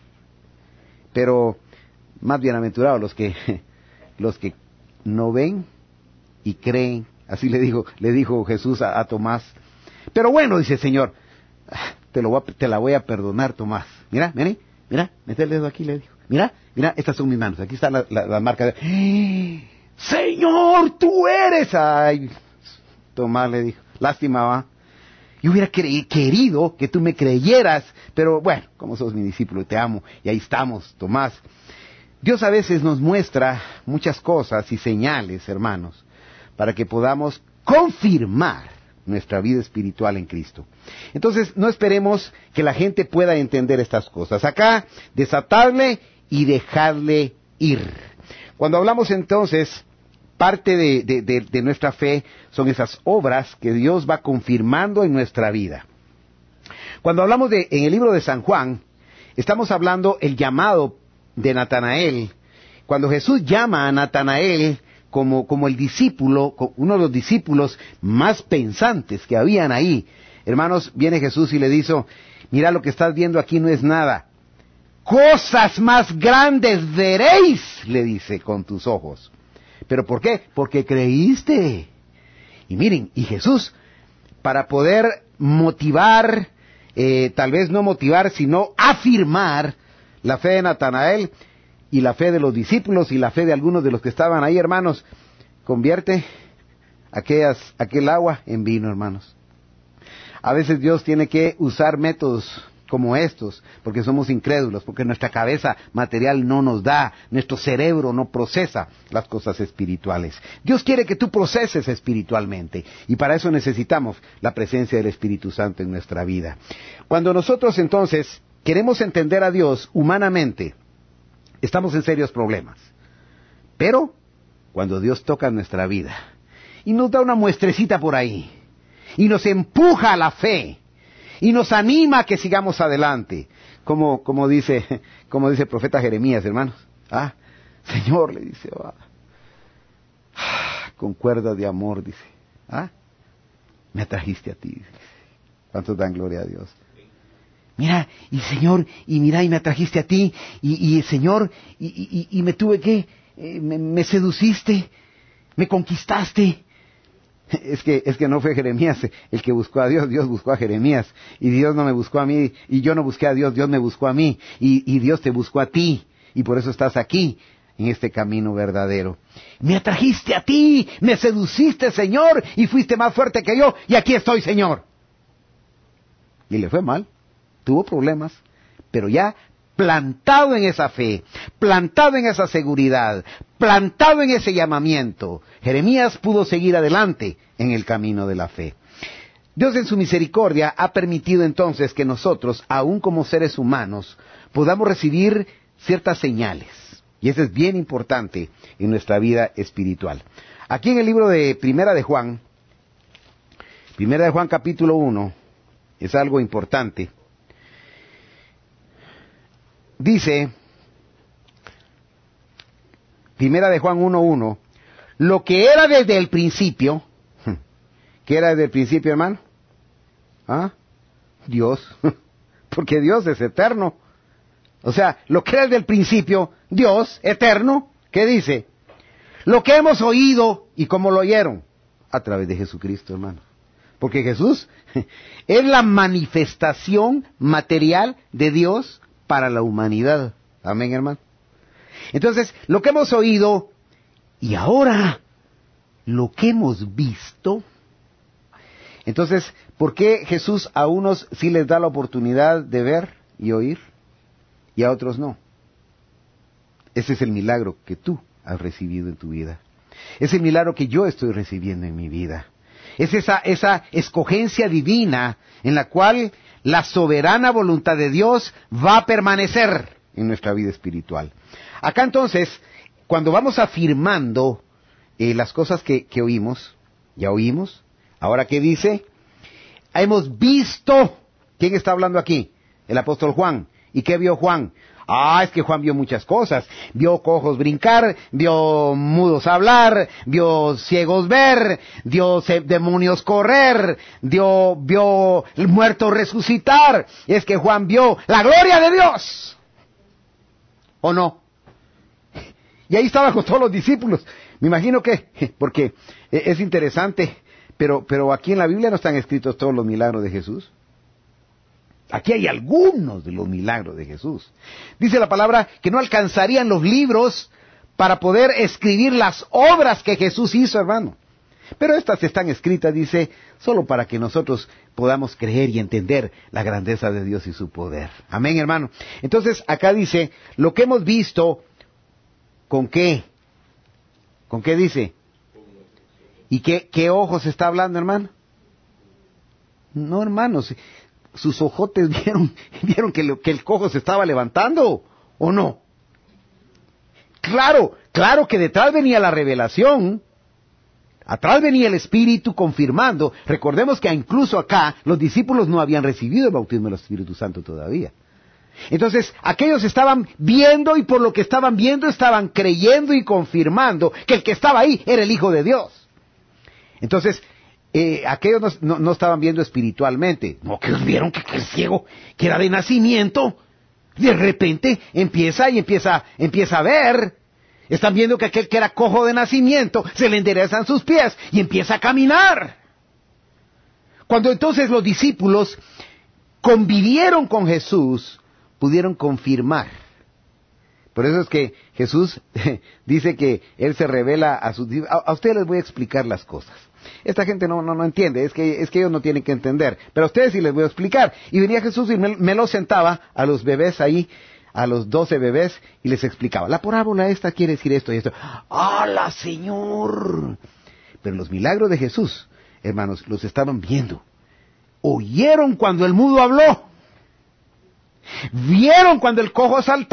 [SPEAKER 1] Pero, más bienaventurados los que, los que no ven y creen. Así le dijo, le dijo Jesús a, a Tomás. Pero bueno, dice el Señor, te, lo voy a, te la voy a perdonar, Tomás. Mira, mira, mira, mete el dedo aquí, le dijo. Mira, mira, estas son mis manos. Aquí está la, la, la marca de... Señor, tú eres. Ay, Tomás le dijo, lástima, va. Yo hubiera cre- querido que tú me creyeras, pero bueno, como sos mi discípulo, te amo, y ahí estamos, Tomás. Dios a veces nos muestra muchas cosas y señales, hermanos, para que podamos confirmar nuestra vida espiritual en Cristo. Entonces, no esperemos que la gente pueda entender estas cosas. Acá, desatarle y dejarle ir. Cuando hablamos entonces, parte de, de, de, de nuestra fe son esas obras que Dios va confirmando en nuestra vida. Cuando hablamos de, en el libro de San Juan, estamos hablando el llamado de Natanael. Cuando Jesús llama a Natanael como, como el discípulo, uno de los discípulos más pensantes que habían ahí, hermanos, viene Jesús y le dice, mira, lo que estás viendo aquí no es nada. Cosas más grandes veréis, le dice, con tus ojos. ¿Pero por qué? Porque creíste. Y miren, y Jesús, para poder motivar, eh, tal vez no motivar, sino afirmar la fe de Natanael, y la fe de los discípulos y la fe de algunos de los que estaban ahí, hermanos, convierte aquellas, aquel agua en vino, hermanos. A veces Dios tiene que usar métodos como estos, porque somos incrédulos, porque nuestra cabeza material no nos da, nuestro cerebro no procesa las cosas espirituales. Dios quiere que tú proceses espiritualmente, y para eso necesitamos la presencia del Espíritu Santo en nuestra vida. Cuando nosotros entonces queremos entender a Dios humanamente, estamos en serios problemas. Pero cuando Dios toca nuestra vida y nos da una muestrecita por ahí, y nos empuja a la fe, y nos anima a que sigamos adelante, como, como dice, como dice el profeta Jeremías, hermanos. Ah, Señor, le dice, ah, con cuerdas de amor, dice, ah, me atrajiste a ti. Dice. ¿Cuántos dan gloria a Dios? Mira, y Señor, y mira, y me atrajiste a ti, y, y Señor, y, y, y me tuve que, eh, me, me seduciste, me conquistaste. Es que, es que no fue Jeremías el que buscó a Dios, Dios buscó a Jeremías, y Dios no me buscó a mí, y yo no busqué a Dios, Dios me buscó a mí, y, y Dios te buscó a ti, y por eso estás aquí, en este camino verdadero. Me atrajiste a ti, me seduciste, Señor, y fuiste más fuerte que yo, y aquí estoy, Señor. Y le fue mal, tuvo problemas, pero ya plantado en esa fe, plantado en esa seguridad, plantado en ese llamamiento, Jeremías pudo seguir adelante en el camino de la fe. Dios en su misericordia ha permitido entonces que nosotros, aun como seres humanos, podamos recibir ciertas señales. Y eso es bien importante en nuestra vida espiritual. Aquí en el libro de Primera de Juan, Primera de Juan capítulo uno, es algo importante. Dice, Primera de Juan uno uno, lo que era desde el principio, ¿qué era desde el principio, hermano? ¿Ah? Dios, porque Dios es eterno. O sea, lo que era desde el principio, Dios, eterno, ¿qué dice? Lo que hemos oído, ¿y cómo lo oyeron? A través de Jesucristo, hermano. Porque Jesús es la manifestación material de Dios para la humanidad. Amén, hermano. Entonces, lo que hemos oído, y ahora, lo que hemos visto. Entonces, ¿por qué Jesús a unos sí les da la oportunidad de ver y oír, y a otros no? Ese es el milagro que tú has recibido en tu vida. Es el milagro que yo estoy recibiendo en mi vida. Es esa, esa escogencia divina en la cual la soberana voluntad de Dios va a permanecer en nuestra vida espiritual. Acá entonces, cuando vamos afirmando eh, las cosas que, que oímos, ya oímos, ahora ¿qué dice? Hemos visto, ¿quién está hablando aquí? El apóstol Juan. ¿Y qué vio Juan? Ah, es que Juan vio muchas cosas. Vio cojos brincar, vio mudos hablar, vio ciegos ver, vio demonios correr, vio, vio muertos resucitar. Es que Juan vio la gloria de Dios. ¿O no? Y ahí estaba con todos los discípulos. Me imagino que, porque es interesante, pero, pero aquí en la Biblia no están escritos todos los milagros de Jesús. Aquí hay algunos de los milagros de Jesús. Dice la palabra que no alcanzarían los libros para poder escribir las obras que Jesús hizo, hermano. Pero estas están escritas, dice, solo para que nosotros podamos creer y entender la grandeza de Dios y su poder. Amén, hermano. Entonces, acá dice, lo que hemos visto, ¿con qué? ¿Con qué dice? ¿Y qué, qué ojos está hablando, hermano? No, hermanos. Sus ojotes vieron, vieron que, lo, que el cojo se estaba levantando, ¿o no? Claro, claro que detrás venía la revelación, atrás venía el Espíritu confirmando. Recordemos que incluso acá los discípulos no habían recibido el bautismo del Espíritu Santo todavía. Entonces, aquellos estaban viendo y por lo que estaban viendo estaban creyendo y confirmando que el que estaba ahí era el Hijo de Dios. Entonces, Eh, aquellos no, no, no estaban viendo espiritualmente, no, que vieron que, que el ciego, que era de nacimiento, de repente empieza y empieza, empieza a ver. Están viendo que aquel que era cojo de nacimiento, se le enderezan sus pies y empieza a caminar. Cuando entonces los Por eso es que Jesús dice que Él se revela a sus... A, a ustedes les voy a explicar las cosas. Esta gente no, no, no entiende, es que, es que ellos no tienen que entender. Pero a ustedes sí les voy a explicar. Y venía Jesús y me, me lo sentaba a los bebés ahí, a los doce bebés, y les explicaba. La parábola esta quiere decir esto y esto. ¡Hala, Señor! Pero los milagros de Jesús, hermanos, los estaban viendo. Oyeron cuando el mudo habló. Vieron cuando el cojo saltó.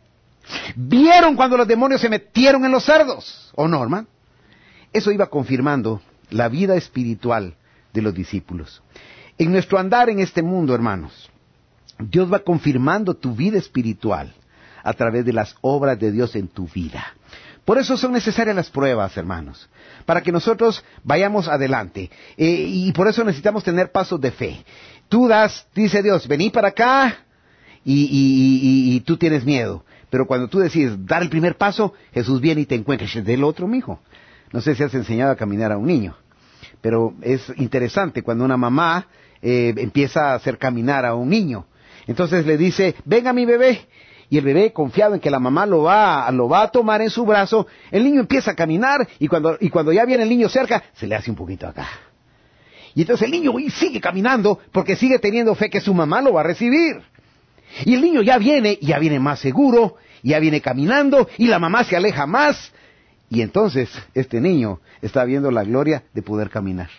[SPEAKER 1] Vieron cuando los demonios se metieron en los cerdos. ¿O no, hermano? Eso iba confirmando la vida espiritual de los discípulos. En nuestro andar en este mundo, hermanos, Dios va confirmando tu vida espiritual a través de las obras de Dios en tu vida. Por eso son necesarias las pruebas, hermanos, para que nosotros vayamos adelante. Eh, y por eso necesitamos tener pasos de fe. Tú das, dice Dios, vení para acá y, y, y, y tú tienes miedo. Pero cuando tú decides dar el primer paso, Jesús viene y te encuentra del otro, mijo. No sé si has enseñado a caminar a un niño, pero es interesante cuando una mamá eh, empieza a hacer caminar a un niño. Entonces le dice, venga mi bebé. Y el bebé, confiado en que la mamá lo va, lo va a tomar en su brazo, el niño empieza a caminar y cuando, y cuando ya viene el niño cerca, se le hace un poquito acá. Y entonces el niño sigue caminando porque sigue teniendo fe que su mamá lo va a recibir. Y el niño ya viene, ya viene más seguro, ya viene caminando y la mamá se aleja más. Y entonces este niño está viendo la gloria de poder caminar.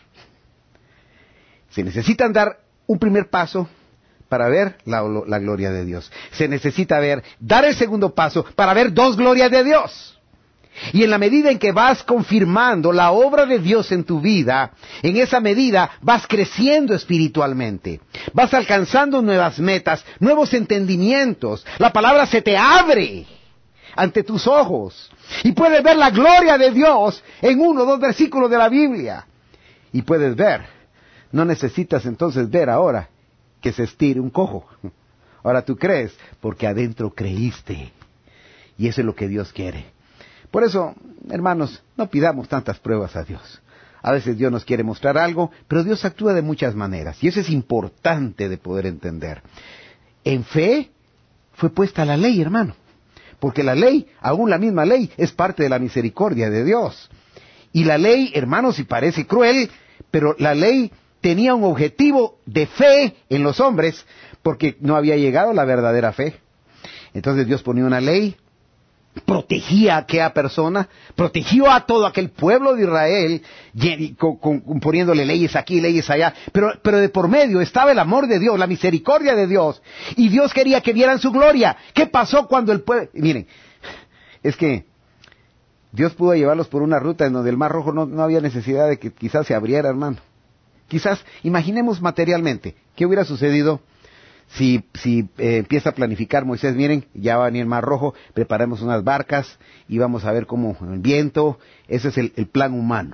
[SPEAKER 1] Se necesitan dar un primer paso para ver la, la gloria de Dios. Se necesita ver, dar el segundo paso para ver dos glorias de Dios. Y en la medida en que vas confirmando la obra de Dios en tu vida, en esa medida vas creciendo espiritualmente. Vas alcanzando nuevas metas, nuevos entendimientos. La palabra se te abre ante tus ojos. Y puedes ver la gloria de Dios en uno o dos versículos de la Biblia. Y puedes ver. No necesitas entonces ver ahora que se estire un cojo. Ahora tú crees porque adentro creíste. Y eso es lo que Dios quiere. Por eso, hermanos, no pidamos tantas pruebas a Dios. A veces Dios nos quiere mostrar algo, pero Dios actúa de muchas maneras. Y eso es importante de poder entender. En fe fue puesta la ley, hermano. Porque la ley, aún la misma ley, es parte de la misericordia de Dios. Y la ley, hermanos, si parece cruel, pero la ley tenía un objetivo de fe en los hombres, porque no había llegado la verdadera fe. Entonces Dios ponía una ley, protegía a aquella persona, protegió a todo aquel pueblo de Israel, con, con, poniéndole leyes aquí, leyes allá, pero, pero de por medio estaba el amor de Dios, la misericordia de Dios, y Dios quería que vieran su gloria. ¿Qué pasó cuando el pueblo...? Miren, es que Dios pudo llevarlos por una ruta en donde el Mar Rojo no, no había necesidad de que quizás se abriera, hermano. Quizás, imaginemos materialmente, ¿qué hubiera sucedido si, si eh, empieza a planificar Moisés? Miren, ya va a venir el Mar Rojo, preparemos unas barcas y vamos a ver cómo el viento, ese es el, el plan humano.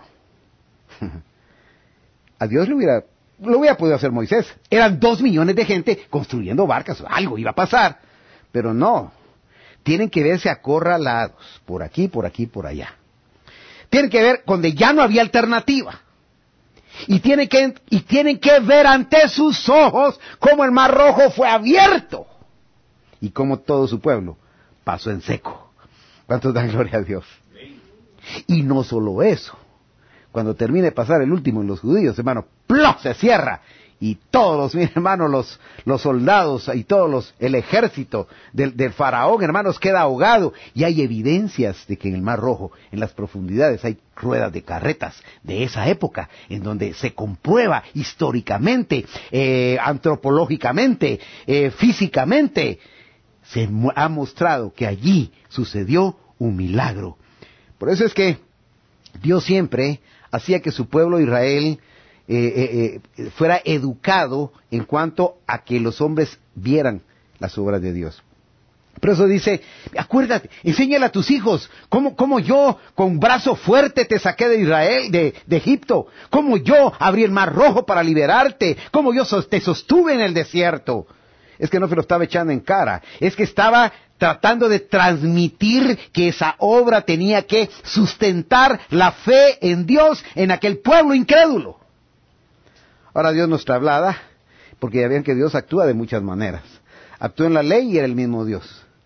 [SPEAKER 1] A Dios le hubiera, lo hubiera podido hacer Moisés. Eran dos millones de gente construyendo barcas, algo iba a pasar, pero no. Tienen que verse acorralados, por aquí, por aquí, por allá. Tienen que ver donde ya no había alternativa. Y tienen que, y tienen que ver ante sus ojos cómo el Mar Rojo fue abierto. Y cómo todo su pueblo pasó en seco. ¿Cuántos dan gloria a Dios? Y no solo eso. Cuando termine de pasar el último en los judíos, hermano, ¡plop!, se cierra. Y todos, mi hermano, los, los soldados y todos los, el ejército del, del faraón, hermanos, queda ahogado. Y hay evidencias de que en el Mar Rojo, en las profundidades, hay ruedas de carretas de esa época, en donde se comprueba históricamente, eh, antropológicamente, eh, físicamente, se ha mostrado que allí sucedió un milagro. Por eso es que Dios siempre hacía que su pueblo Israel Eh, eh, eh, fuera educado en cuanto a que los hombres vieran las obras de Dios. Por eso dice, acuérdate, enséñale a tus hijos cómo, cómo yo con brazo fuerte te saqué de Israel, de, de Egipto, cómo yo abrí el Mar Rojo para liberarte, cómo yo te sostuve en el desierto. Es que no se lo estaba echando en cara, es que estaba tratando de transmitir que esa obra tenía que sustentar la fe en Dios en aquel pueblo incrédulo. Ahora Dios nos traslada, porque ya ven que Dios actúa de muchas maneras. Actuó en la ley y era el mismo Dios.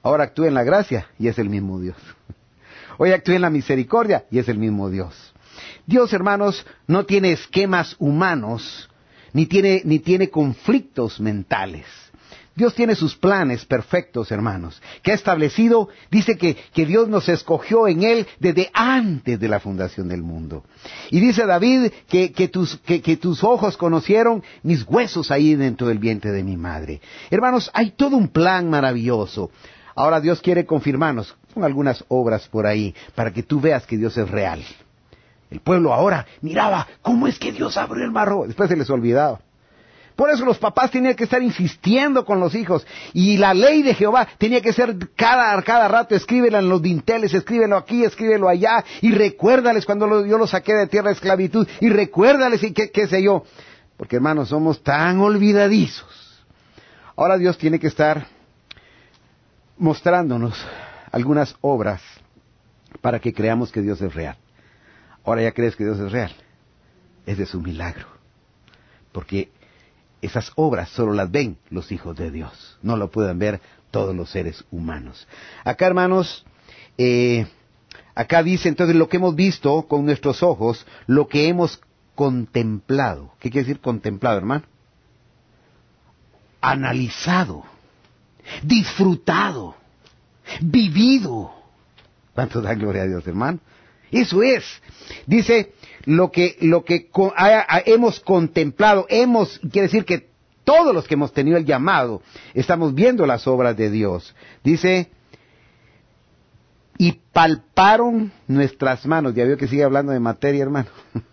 [SPEAKER 1] Ahora actúa en la gracia y es el mismo Dios. Hoy actúa en la misericordia y es el mismo Dios. Dios, hermanos, no tiene esquemas humanos, ni tiene, ni tiene conflictos mentales. Dios tiene sus planes perfectos, hermanos, que ha establecido. Dice que, que Dios nos escogió en Él desde antes de la fundación del mundo. Y dice David que, que, tus, que, que tus ojos conocieron mis huesos ahí dentro del vientre de mi madre. Hermanos, hay todo un plan maravilloso. Ahora Dios quiere confirmarnos con algunas obras por ahí, para que tú veas que Dios es real. El pueblo ahora miraba cómo es que Dios abrió el mar rojo. Después se les olvidaba. Por eso los papás tenían que estar insistiendo con los hijos. Y la ley de Jehová tenía que ser cada, cada rato, escríbela en los dinteles, escríbelo aquí, escríbelo allá. Y recuérdales cuando lo, yo los saqué de tierra de esclavitud. Y recuérdales y qué, qué sé yo. Porque hermanos, somos tan olvidadizos. Ahora Dios tiene que estar mostrándonos algunas obras para que creamos que Dios es real. Ahora ya crees que Dios es real. Es de su milagro. Porque esas obras solo las ven los hijos de Dios. No lo pueden ver todos los seres humanos. Acá, hermanos, eh, acá dice entonces lo que hemos visto con nuestros ojos, lo que hemos contemplado. ¿Qué quiere decir contemplado, hermano? Analizado, disfrutado, vivido. ¿Cuánto da gloria a Dios, hermano? Eso es. Dice, lo que, lo que co- ha, ha, hemos contemplado, hemos, quiere decir que todos los que hemos tenido el llamado, estamos viendo las obras de Dios. Dice, y palparon nuestras manos. Ya veo que sigue hablando de materia, hermano.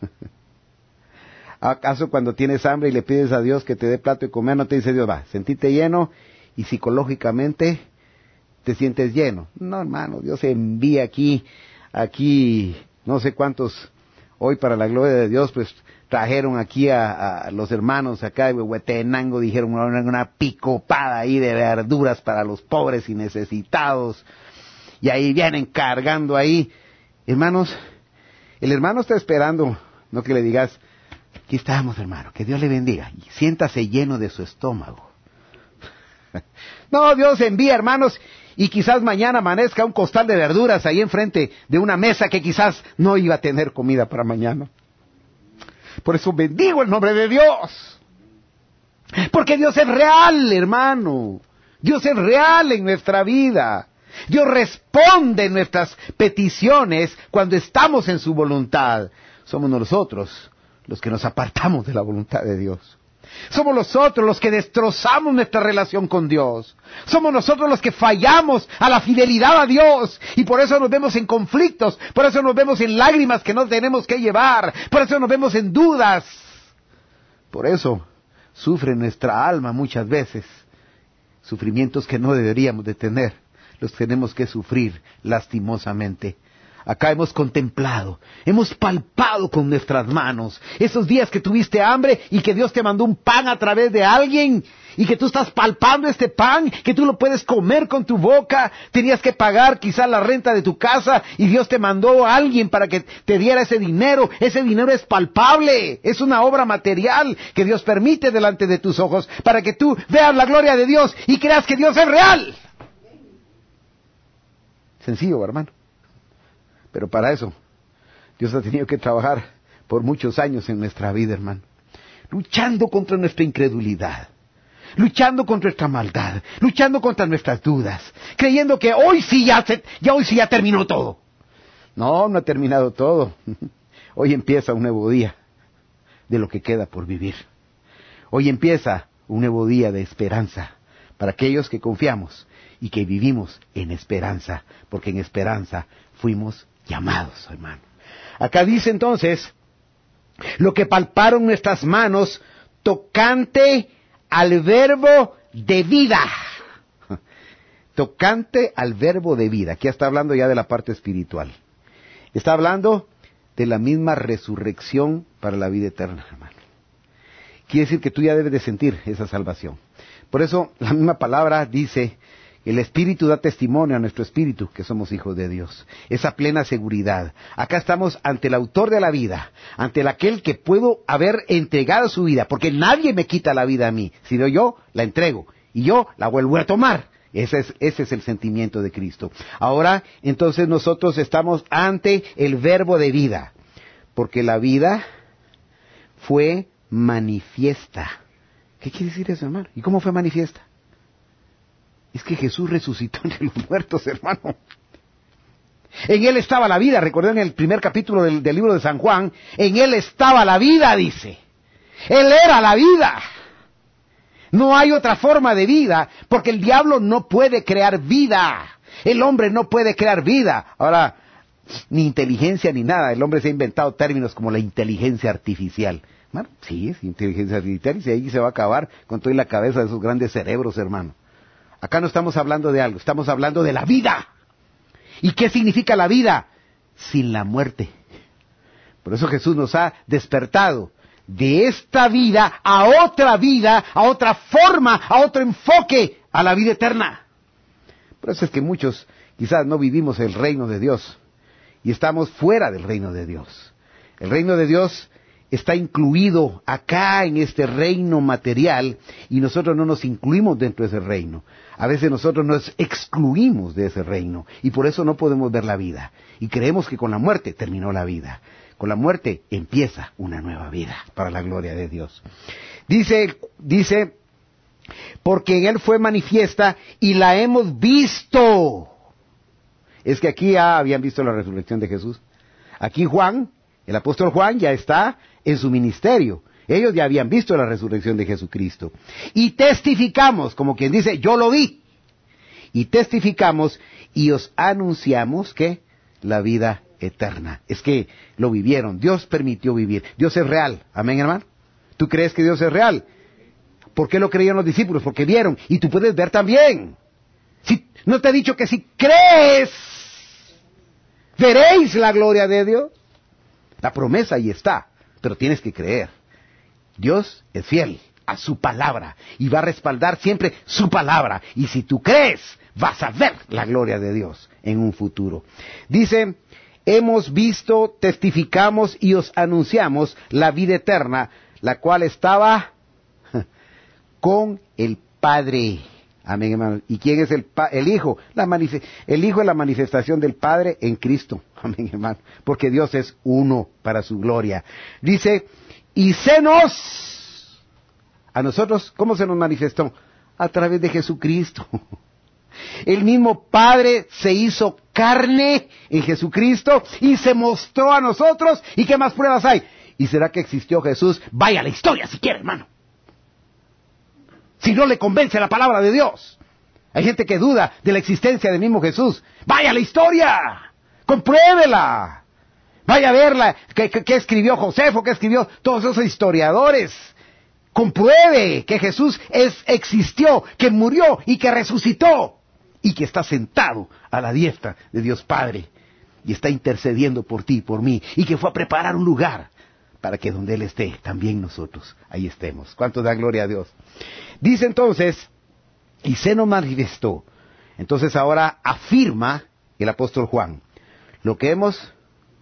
[SPEAKER 1] ¿Acaso cuando tienes hambre y le pides a Dios que te dé plato de comer, no te dice Dios, va, sentite lleno y psicológicamente te sientes lleno? No, hermano, Dios envía aquí, aquí, no sé cuántos, hoy para la gloria de Dios, pues trajeron aquí a, a los hermanos acá de Huehuetenango, dijeron una, una picopada ahí de verduras para los pobres y necesitados, y ahí vienen cargando ahí. Hermanos, el hermano está esperando, no que le digas, aquí estamos, hermano, que Dios le bendiga, y siéntase lleno de su estómago. No, Dios envía, hermanos, y quizás mañana amanezca un costal de verduras ahí enfrente de una mesa que quizás no iba a tener comida para mañana. Por eso bendigo el nombre de Dios. Porque Dios es real, hermano. Dios es real en nuestra vida. Dios responde nuestras peticiones cuando estamos en su voluntad. Somos nosotros los que nos apartamos de la voluntad de Dios. Somos nosotros los que destrozamos nuestra relación con Dios. Somos nosotros los que fallamos a la fidelidad a Dios. Y por eso nos vemos en conflictos. Por eso nos vemos en lágrimas que no tenemos que llevar. Por eso nos vemos en dudas. Por eso sufre nuestra alma muchas veces. Sufrimientos que no deberíamos de tener. Los tenemos que sufrir lastimosamente. Acá hemos contemplado, hemos palpado con nuestras manos esos días que tuviste hambre y que Dios te mandó un pan a través de alguien y que tú estás palpando este pan, que tú lo puedes comer con tu boca. Tenías que pagar quizás la renta de tu casa y Dios te mandó a alguien para que te diera ese dinero. Ese dinero es palpable, es una obra material que Dios permite delante de tus ojos para que tú veas la gloria de Dios y creas que Dios es real. Sencillo, hermano. Pero para eso, Dios ha tenido que trabajar por muchos años en nuestra vida, hermano. Luchando contra nuestra incredulidad. Luchando contra nuestra maldad. Luchando contra nuestras dudas. Creyendo que hoy sí ya, se, ya hoy sí ya terminó todo. No, no ha terminado todo. Hoy empieza un nuevo día de lo que queda por vivir. Hoy empieza un nuevo día de esperanza para aquellos que confiamos y que vivimos en esperanza. Porque en esperanza fuimos llamados, hermano. Acá dice entonces, lo que palparon nuestras manos tocante al verbo de vida. Tocante al verbo de vida. Aquí está hablando ya de la parte espiritual. Está hablando de la misma resurrección para la vida eterna, hermano. Quiere decir que tú ya debes de sentir esa salvación. Por eso la misma palabra dice, el Espíritu da testimonio a nuestro espíritu que somos hijos de Dios. Esa plena seguridad. Acá estamos ante el autor de la vida, ante aquel que puedo haber entregado su vida, porque nadie me quita la vida a mí, sino yo la entrego y yo la vuelvo a tomar. Ese es, ese es el sentimiento de Cristo. Ahora, entonces nosotros estamos ante el verbo de vida, porque la vida fue manifiesta. ¿Qué quiere decir eso, hermano? ¿Y cómo fue manifiesta? Es que Jesús resucitó entre los muertos, hermano. En Él estaba la vida. Recuerden el primer capítulo del, del libro de San Juan. En Él estaba la vida, dice. Él era la vida. No hay otra forma de vida, porque el diablo no puede crear vida. El hombre no puede crear vida. Ahora, ni inteligencia ni nada. El hombre se ha inventado términos como la inteligencia artificial. Bueno, sí, es inteligencia artificial y ahí se va a acabar con toda la cabeza de esos grandes cerebros, hermano. Acá no estamos hablando de algo, estamos hablando de la vida. ¿Y qué significa la vida? Sin la muerte. Por eso Jesús nos ha despertado de esta vida a otra vida, a otra forma, a otro enfoque, a la vida eterna. Por eso es que muchos quizás no vivimos el reino de Dios y estamos fuera del reino de Dios. El reino de Dios está incluido acá en este reino material y nosotros no nos incluimos dentro de ese reino. A veces nosotros nos excluimos de ese reino y por eso no podemos ver la vida. Y creemos que con la muerte terminó la vida. Con la muerte empieza una nueva vida para la gloria de Dios. Dice, dice, porque en Él fue manifiesta y la hemos visto. Es que aquí ya habían visto la resurrección de Jesús. Aquí Juan, el apóstol Juan ya está en su ministerio. Ellos ya habían visto la resurrección de Jesucristo. Y testificamos, como quien dice, yo lo vi. Y testificamos y os anunciamos que la vida eterna. Es que lo vivieron. Dios permitió vivir. Dios es real. Amén, hermano. ¿Tú crees que Dios es real? ¿Por qué lo creían los discípulos? Porque vieron. Y tú puedes ver también. Si, ¿no te he dicho que si crees, veréis la gloria de Dios? La promesa ahí está. Pero tienes que creer. Dios es fiel a su palabra. Y va a respaldar siempre su palabra. Y si tú crees, vas a ver la gloria de Dios en un futuro. Dice, hemos visto, testificamos y os anunciamos la vida eterna, la cual estaba con el Padre. Amén, hermano. ¿Y quién es el, pa el Hijo? La el Hijo es la manifestación del Padre en Cristo. Amén, hermano. Porque Dios es uno para su gloria. Dice, y se nos, a nosotros, ¿cómo se nos manifestó? A través de Jesucristo. El mismo Padre se hizo carne en Jesucristo y se mostró a nosotros. ¿Y qué más pruebas hay? ¿Y será que existió Jesús? Vaya a la historia si quiere, hermano. Si no le convence la palabra de Dios. Hay gente que duda de la existencia del mismo Jesús. Vaya a la historia. Compruébela. Vaya a verla. ¿Qué, qué, qué escribió Josefo? ¿Qué escribió todos esos historiadores? Compruebe que Jesús es, existió, que murió y que resucitó. Y que está sentado a la diestra de Dios Padre. Y está intercediendo por ti y por mí. Y que fue a preparar un lugar para que donde Él esté, también nosotros ahí estemos. ¿Cuánto da gloria a Dios? Dice entonces, y se nos manifestó. Entonces ahora afirma el apóstol Juan, lo que hemos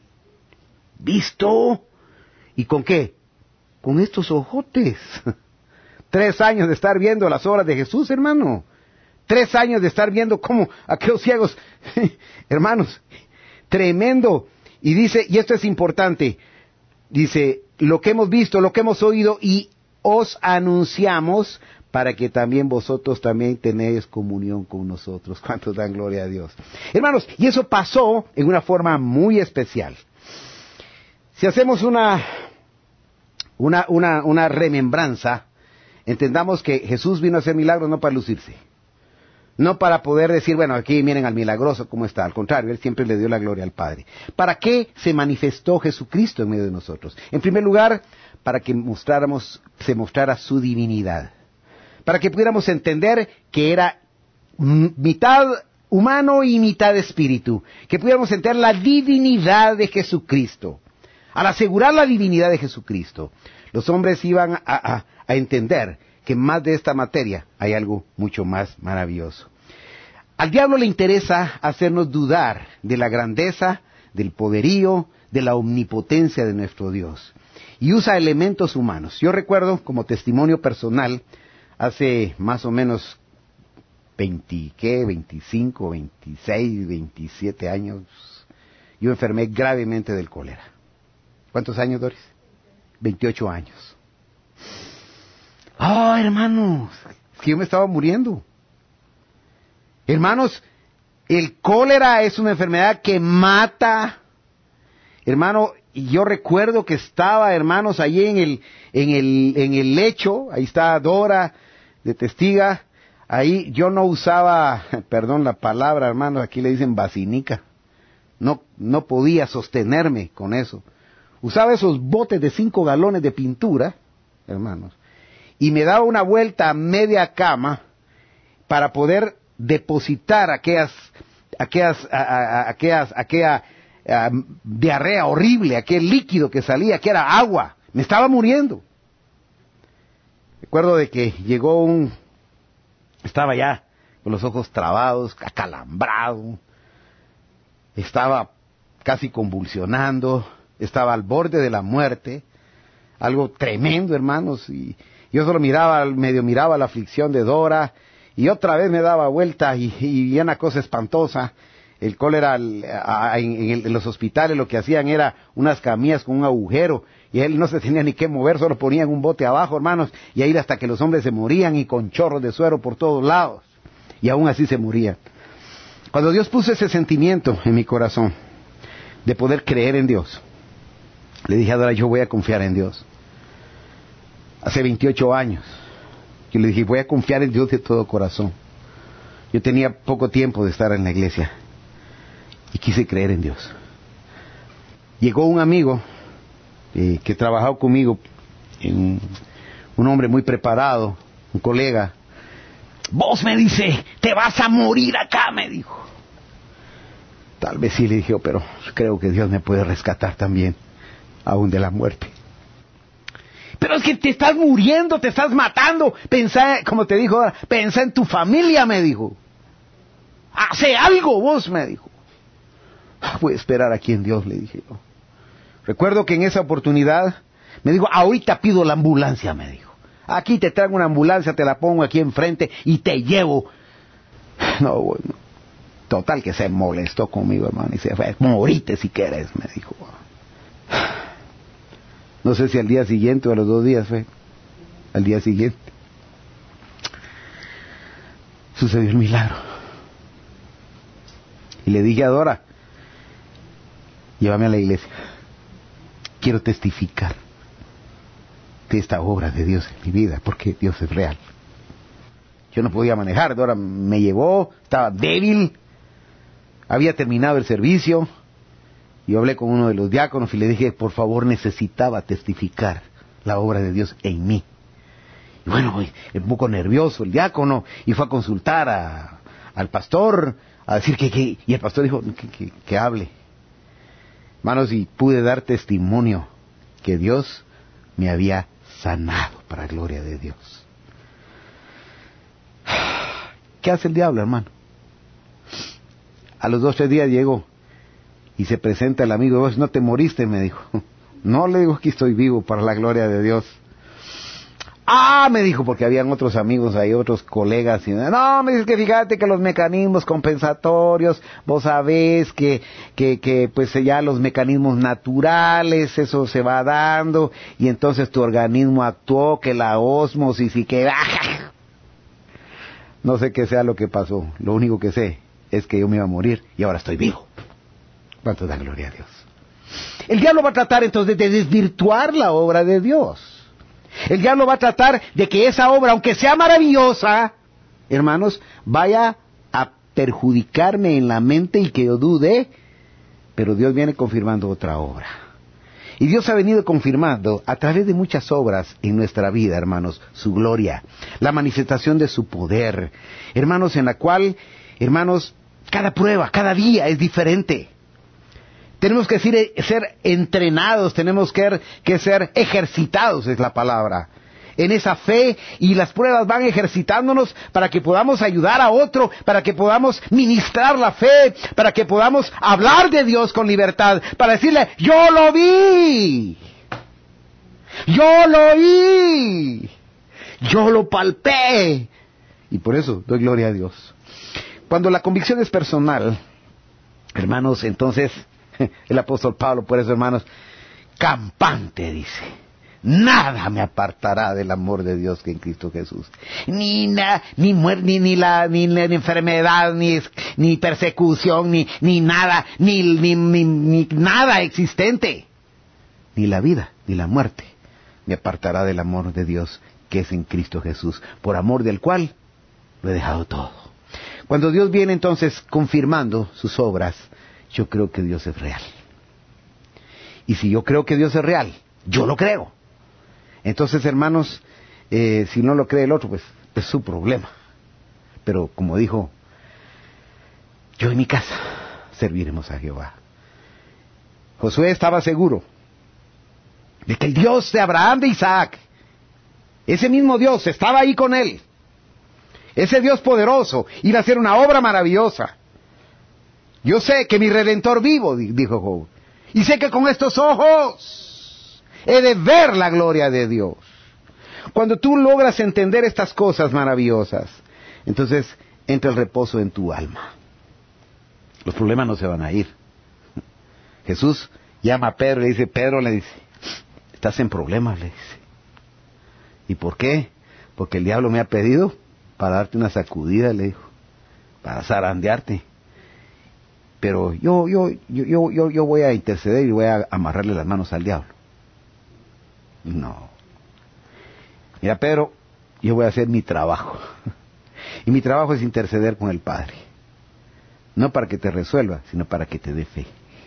[SPEAKER 1] visto, ¿y con qué? Con estos ojotes. Tres años de estar viendo las obras de Jesús, hermano. Tres años de estar viendo cómo aquellos ciegos, hermanos, tremendo. Y dice, y esto es importante, dice, lo que hemos visto, lo que hemos oído, y os anunciamos para que también vosotros también tenéis comunión con nosotros. ¿Cuántos dan gloria a Dios? Hermanos, y eso pasó en una forma muy especial. Si hacemos una, una, una, una remembranza, entendamos que Jesús vino a hacer milagros no para lucirse. No para poder decir, bueno, aquí miren al milagroso cómo está. Al contrario, Él siempre le dio la gloria al Padre. ¿Para qué se manifestó Jesucristo en medio de nosotros? En primer lugar, para que mostráramos, se mostrara su divinidad. Para que pudiéramos entender que era mitad humano y mitad espíritu. Que pudiéramos entender la divinidad de Jesucristo. Al asegurar la divinidad de Jesucristo, los hombres iban a, a, a entender que más de esta materia hay algo mucho más maravilloso. Al diablo le interesa hacernos dudar de la grandeza, del poderío, de la omnipotencia de nuestro Dios. Y usa elementos humanos. Yo recuerdo, como testimonio personal, hace más o menos veinte, ¿qué? veinticinco, veintiséis, veintisiete años, yo enfermé gravemente del cólera. ¿Cuántos años, Doris? veintiocho años. ¡Ah, oh, hermanos! Es que yo me estaba muriendo. Hermanos, el cólera es una enfermedad que mata. Hermano, yo recuerdo que estaba, hermanos, allí en el, en el, en el lecho, ahí está Dora, de testiga. Ahí yo no usaba, perdón la palabra, hermanos, aquí le dicen vacinica. No, no podía sostenerme con eso. Usaba esos botes de cinco galones de pintura, hermanos, y me daba una vuelta a media cama para poder depositar aquellas, aquellas, a, a, aquellas, aquella a, diarrea horrible, aquel líquido que salía, que era agua. Me estaba muriendo. Recuerdo de que llegó un, estaba ya con los ojos trabados, acalambrado, estaba casi convulsionando, estaba al borde de la muerte, algo tremendo, hermanos, y yo solo miraba, medio miraba la aflicción de Dora, y otra vez me daba vuelta, y, y una cosa espantosa. El cólera en, en, en los hospitales lo que hacían era unas camillas con un agujero, y él no se tenía ni que mover, solo ponían un bote abajo, hermanos, y ahí hasta que los hombres se morían, y con chorros de suero por todos lados, y aún así se morían. Cuando Dios puso ese sentimiento en mi corazón, de poder creer en Dios, le dije a Dora, yo voy a confiar en Dios. Hace veintiocho años, yo le dije, voy a confiar en Dios de todo corazón. Yo tenía poco tiempo de estar en la iglesia, y quise creer en Dios. Llegó un amigo eh, que trabajó conmigo, en, un hombre muy preparado, un colega. Vos, me dice, te vas a morir acá, me dijo. Tal vez sí, le dije, pero creo que Dios me puede rescatar también, aún de la muerte. Pero es que te estás muriendo, te estás matando. Pensá, como te dijo ahora, pensá en tu familia, me dijo. Hace algo vos, me dijo. Voy a esperar aquí en Dios, le dije yo. Recuerdo que en esa oportunidad me dijo, ahorita pido la ambulancia, me dijo. Aquí te traigo una ambulancia, te la pongo aquí enfrente y te llevo. No, bueno. Total que se molestó conmigo, hermano, y se fue. Morite si quieres, me dijo. No sé si al día siguiente o a los dos días fue. Al día siguiente sucedió el milagro. Y le dije a Dora, llévame a la iglesia. Quiero testificar de esta obra de Dios en mi vida, porque Dios es real. Yo no podía manejar, Dora me llevó, estaba débil, había terminado el servicio. Yo hablé con uno de los diáconos y le dije, por favor, necesitaba testificar la obra de Dios en mí. Y bueno, un poco nervioso el diácono, y fue a consultar a, al pastor, a decir que, que, y el pastor dijo que, que, que hable. Hermanos, y pude dar testimonio que Dios me había sanado para gloria de Dios. ¿Qué hace el diablo, hermano? A los dos, tres días llegó y se presenta el amigo, vos no te moriste, me dijo. No, le digo, aquí estoy vivo para la gloria de Dios. Ah, me dijo, porque habían otros amigos ahí, otros colegas. Y, no, me dice que fíjate que los mecanismos compensatorios, vos sabés que, que, que pues ya los mecanismos naturales, eso se va dando, y entonces tu organismo actuó, que la ósmosis y que... No sé qué sea lo que pasó, lo único que sé es que yo me iba a morir y ahora estoy vivo. ¿Cuánto da gloria a Dios? El diablo va a tratar entonces de desvirtuar la obra de Dios. El diablo va a tratar de que esa obra, aunque sea maravillosa, hermanos, vaya a perjudicarme en la mente y que yo dude, pero Dios viene confirmando otra obra. Y Dios ha venido confirmando a través de muchas obras en nuestra vida, hermanos, su gloria, la manifestación de su poder, hermanos, en la cual, hermanos, cada prueba, cada día es diferente. Tenemos que ser, ser entrenados, tenemos que, que ser ejercitados, es la palabra, en esa fe, y las pruebas van ejercitándonos para que podamos ayudar a otro, para que podamos ministrar la fe, para que podamos hablar de Dios con libertad, para decirle, yo lo vi, yo lo oí, yo lo palpé, Y por eso doy gloria a Dios. Cuando la convicción es personal, hermanos, entonces el apóstol Pablo, por eso, hermanos, campante dice: nada me apartará del amor de Dios que en Cristo Jesús. Ni na, ni muerte, ni, ni la, ni la enfermedad, ni, ni persecución, ni, ni nada, ni, ni, ni, ni nada existente. Ni la vida, ni la muerte me apartará del amor de Dios que es en Cristo Jesús, por amor del cual lo he dejado todo. Cuando Dios viene entonces confirmando sus obras, yo creo que Dios es real. Y si yo creo que Dios es real, yo lo creo. Entonces, hermanos, eh, si no lo cree el otro, pues es su problema. Pero como dijo, yo y mi casa serviremos a Jehová. Josué estaba seguro de que el Dios de Abraham, de Isaac, ese mismo Dios estaba ahí con él. Ese Dios poderoso iba a hacer una obra maravillosa. Yo sé que mi Redentor vivo, dijo Job, y sé que con estos ojos he de ver la gloria de Dios. Cuando tú logras entender estas cosas maravillosas, entonces entra el reposo en tu alma. Los problemas no se van a ir. Jesús llama a Pedro y le dice, Pedro, le dice, estás en problemas, le dice. ¿Y por qué? Porque el diablo me ha pedido para darte una sacudida, le dijo, para zarandearte. Pero yo, yo, yo, yo, yo, yo voy a interceder y voy a amarrarle las manos al diablo. No. Mira, Pedro, yo voy a hacer mi trabajo. Y mi trabajo es interceder con el Padre. No para que te resuelva, sino para que te dé fe.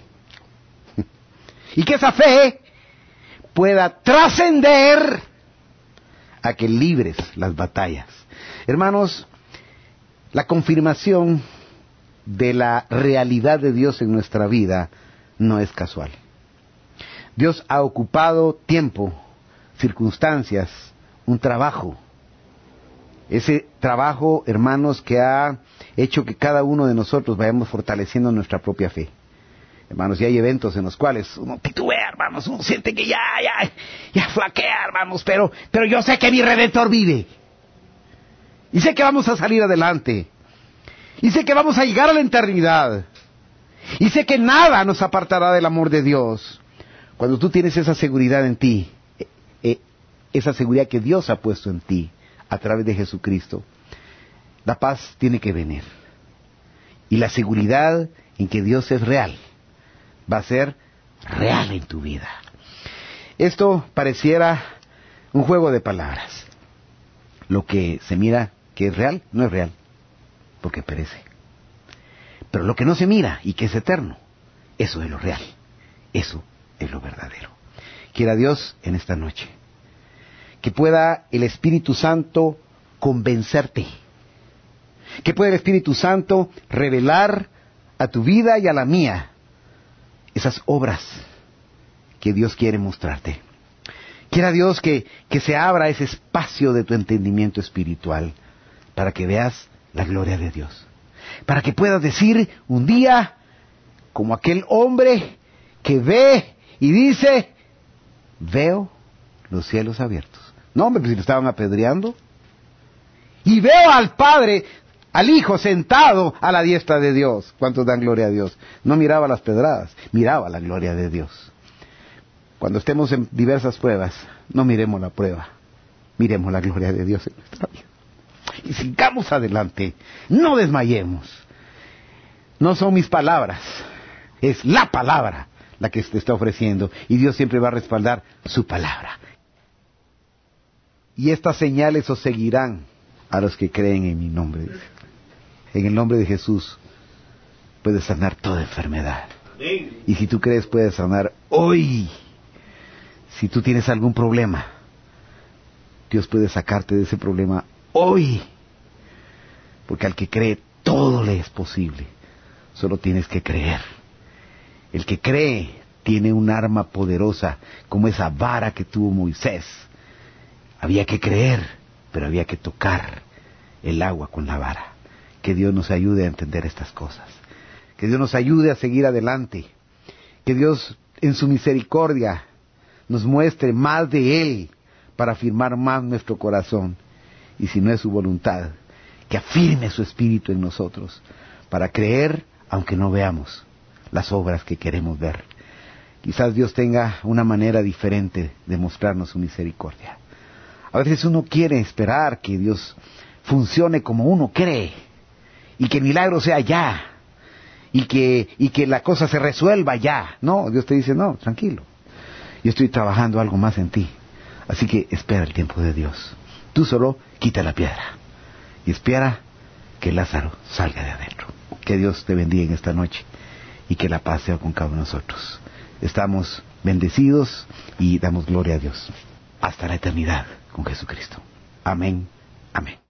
[SPEAKER 1] Y que esa fe pueda trascender a que libres las batallas. Hermanos, la confirmación de la realidad de Dios en nuestra vida no es casual. Dios ha ocupado tiempo, circunstancias, un trabajo. Ese trabajo, hermanos, que ha hecho que cada uno de nosotros vayamos fortaleciendo nuestra propia fe. Hermanos, y hay eventos en los cuales uno titubea, hermanos, uno siente que ya, ya, ya flaquea, hermanos, pero, pero yo sé que mi Redentor vive. Y sé que vamos a salir adelante. Y sé que vamos a llegar a la eternidad. Y sé que nada nos apartará del amor de Dios. Cuando tú tienes esa seguridad en ti, eh, eh, esa seguridad que Dios ha puesto en ti a través de Jesucristo, la paz tiene que venir. Y la seguridad en que Dios es real va a ser real en tu vida. Esto pareciera un juego de palabras. Lo que se mira que es real, no es real, porque perece. Pero lo que no se mira y que es eterno, eso es lo real, eso es lo verdadero. Quiera Dios en esta noche que pueda el Espíritu Santo convencerte, que pueda el Espíritu Santo revelar a tu vida y a la mía esas obras que Dios quiere mostrarte. Quiera Dios que, que se abra ese espacio de tu entendimiento espiritual para que veas la gloria de Dios. Para que puedas decir un día, como aquel hombre que ve y dice, veo los cielos abiertos. No, hombre, pues si lo estaban apedreando. Y veo al Padre, al Hijo sentado a la diestra de Dios. ¿Cuántos dan gloria a Dios? No miraba las pedradas, miraba la gloria de Dios. Cuando estemos en diversas pruebas, no miremos la prueba, miremos la gloria de Dios en nuestra vida. Y sigamos adelante, no desmayemos. No son mis palabras, es la palabra la que te está ofreciendo. Y Dios siempre va a respaldar su palabra. Y estas señales os seguirán a los que creen en mi nombre. En el nombre de Jesús puedes sanar toda enfermedad. Y si tú crees, puedes sanar hoy. Si tú tienes algún problema, Dios puede sacarte de ese problema hoy. Porque al que cree, todo le es posible. Solo tienes que creer. El que cree tiene un arma poderosa, como esa vara que tuvo Moisés. Había que creer, pero había que tocar el agua con la vara. Que Dios nos ayude a entender estas cosas. Que Dios nos ayude a seguir adelante. Que Dios, en su misericordia, nos muestre más de Él para afirmar más nuestro corazón. Y si no es su voluntad, que afirme su espíritu en nosotros, para creer aunque no veamos las obras que queremos ver. Quizás Dios tenga una manera diferente de mostrarnos su misericordia. A veces uno quiere esperar que Dios funcione como uno cree, y que el milagro sea ya, y que, y que la cosa se resuelva ya. No, Dios te dice, no, tranquilo, yo estoy trabajando algo más en ti, así que espera el tiempo de Dios. Tú solo quita la piedra y espera que Lázaro salga de adentro. Que Dios te bendiga en esta noche y que la paz sea con cada uno de nosotros. Estamos bendecidos y damos gloria a Dios hasta la eternidad con Jesucristo. Amén, amén.